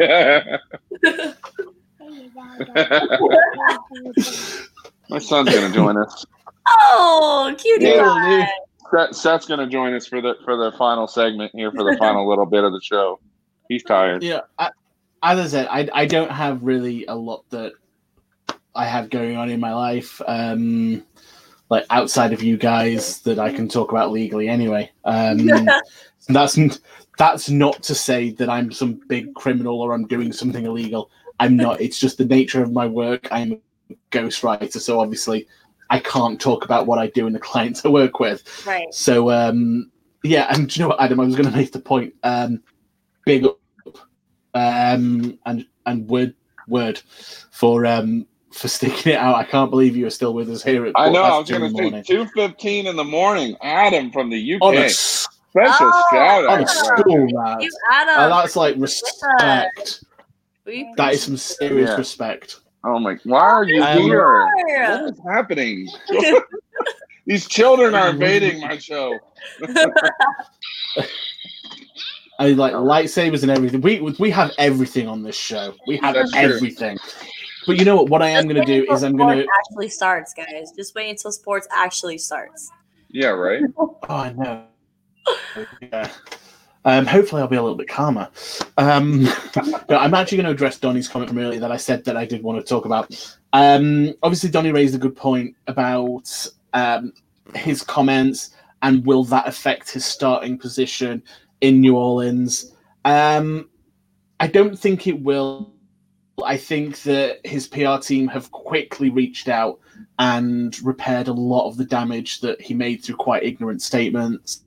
my son's gonna join us. Oh, cutie yeah, Seth, Seth's gonna join us for the for the final segment here for the final little bit of the show. He's tired. Yeah, I, as I said, I I don't have really a lot that I have going on in my life, um, like outside of you guys that I can talk about legally. Anyway, um, that's that's not to say that I'm some big criminal or I'm doing something illegal. I'm not. It's just the nature of my work. I'm a ghostwriter, so obviously I can't talk about what I do and the clients I work with. Right. So, um, yeah, and do you know what, Adam? I was going to make the point. Um, big up, um, and and word word for um for sticking it out. I can't believe you are still with us here. At I know. I was going to say two fifteen in the morning. Adam from the U K. On a, Special oh, shout on out. a school, man. You, Adam. Oh, that's like respect. We That is some serious Yeah. respect. Oh my! Why are you Um, here? What is happening? These children are invading my show. I like lightsabers and everything. We we have everything on this show. We have That's true. everything. But you know what? What I am Just going to wait do until is I'm going to. sports actually starts, guys. Just wait until sports actually starts. Yeah, right. Oh, I know. Yeah. Um, hopefully, I'll be a little bit calmer. Um, no, I'm actually going to address Donnie's comment from earlier that I said that I did want to talk about. Um, obviously, Donnie raised a good point about um, his comments and will that affect his starting position in New Orleans. Um, I don't think it will. I think that his P R team have quickly reached out and repaired a lot of the damage that he made through quite ignorant statements.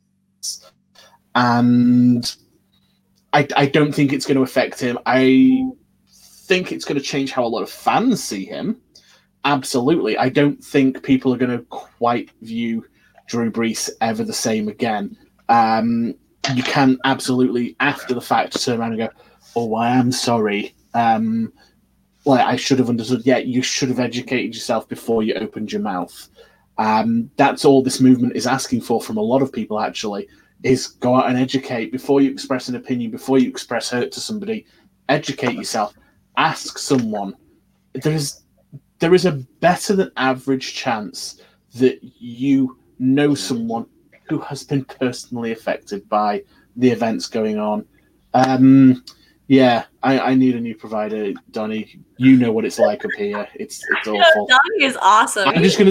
And I, I don't think it's going to affect him. I think it's going to change how a lot of fans see him. Absolutely. I don't think people are going to quite view Drew Brees ever the same again. Um, you can absolutely, after the fact, turn around and go, oh, I am sorry. Um, well, I should have understood. Yeah, you should have educated yourself before you opened your mouth. Um, that's all this movement is asking for from a lot of people, actually, is go out and educate before you express an opinion, before you express hurt to somebody. Educate yourself. Ask someone. There is, there is a better than average chance that you know someone who has been personally affected by the events going on. Um, yeah, I, I need a new provider, Donnie. You know what it's like up here. It's it's awful. Donnie is awesome. I'm just gonna.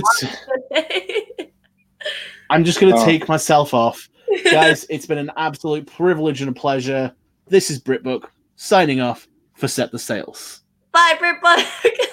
T- I'm just gonna Oh. take myself off, guys. It's been an absolute privilege and a pleasure. This is BritBook signing off for Set the Sails. Bye, Britt Buck.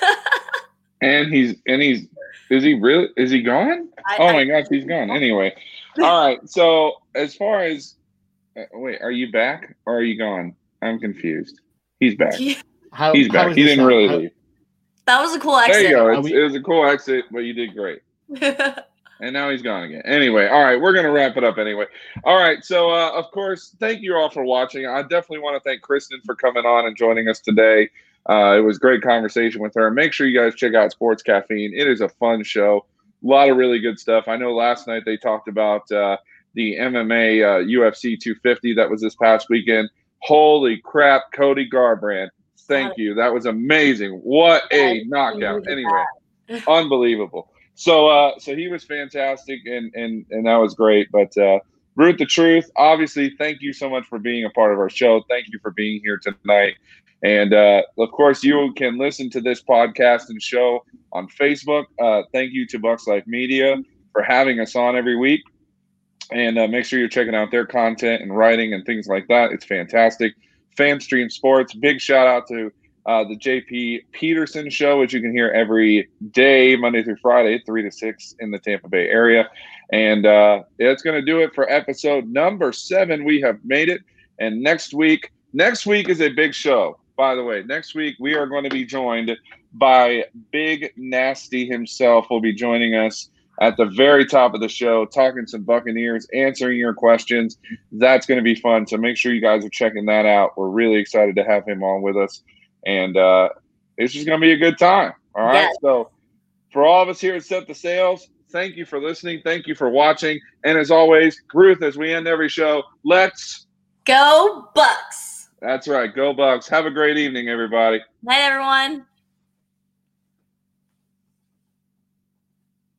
And he's and he's is he really is he gone? I- Oh I- my gosh, he's gone. Anyway, all right. So as far as uh, wait, are you back or are you gone? I'm confused. He's back. How, He's how back. is He this didn't now? really How- leave. That was a cool There you exit. go. Are It's, we- it was a cool exit, but you did great. And now he's gone again. Anyway, all right, we're going to wrap it up anyway. All right, so, uh, of course, thank you all for watching. I definitely want to thank Kristen for coming on and joining us today. Uh, it was a great conversation with her. Make sure you guys check out Sports Caffeine. It is a fun show. A lot of really good stuff. I know last night they talked about uh, the M M A uh, U F C two fifty that was this past weekend. Holy crap, Cody Garbrandt. Thank you. That was amazing. What a knockout. Anyway, unbelievable. So, uh, so he was fantastic, and and and that was great. But uh, Ruth the Truth, obviously, thank you so much for being a part of our show. Thank you for being here tonight. And, uh, of course, you can listen to this podcast and show on Facebook. Uh, thank you to Bucks Life Media for having us on every week. And uh, make sure you're checking out their content and writing and things like that. It's fantastic. FanStream Sports, big shout out to uh, the J P Peterson Show, which you can hear every day, Monday through Friday, three to six in the Tampa Bay area. And uh, it's going to do it for episode number seven. We have made it. And next week, next week is a big show. By the way, next week we are going to be joined by Big Nasty himself. Will be joining us at the very top of the show, talking some Buccaneers, answering your questions. That's going to be fun. So make sure you guys are checking that out. We're really excited to have him on with us. And uh, it's just going to be a good time. All right. Yes. So for all of us here at Set the Sails, thank you for listening. Thank you for watching. And as always, Ruth, as we end every show, let's Go Bucks. That's right. Go Bucks. Have a great evening, everybody. Night, everyone.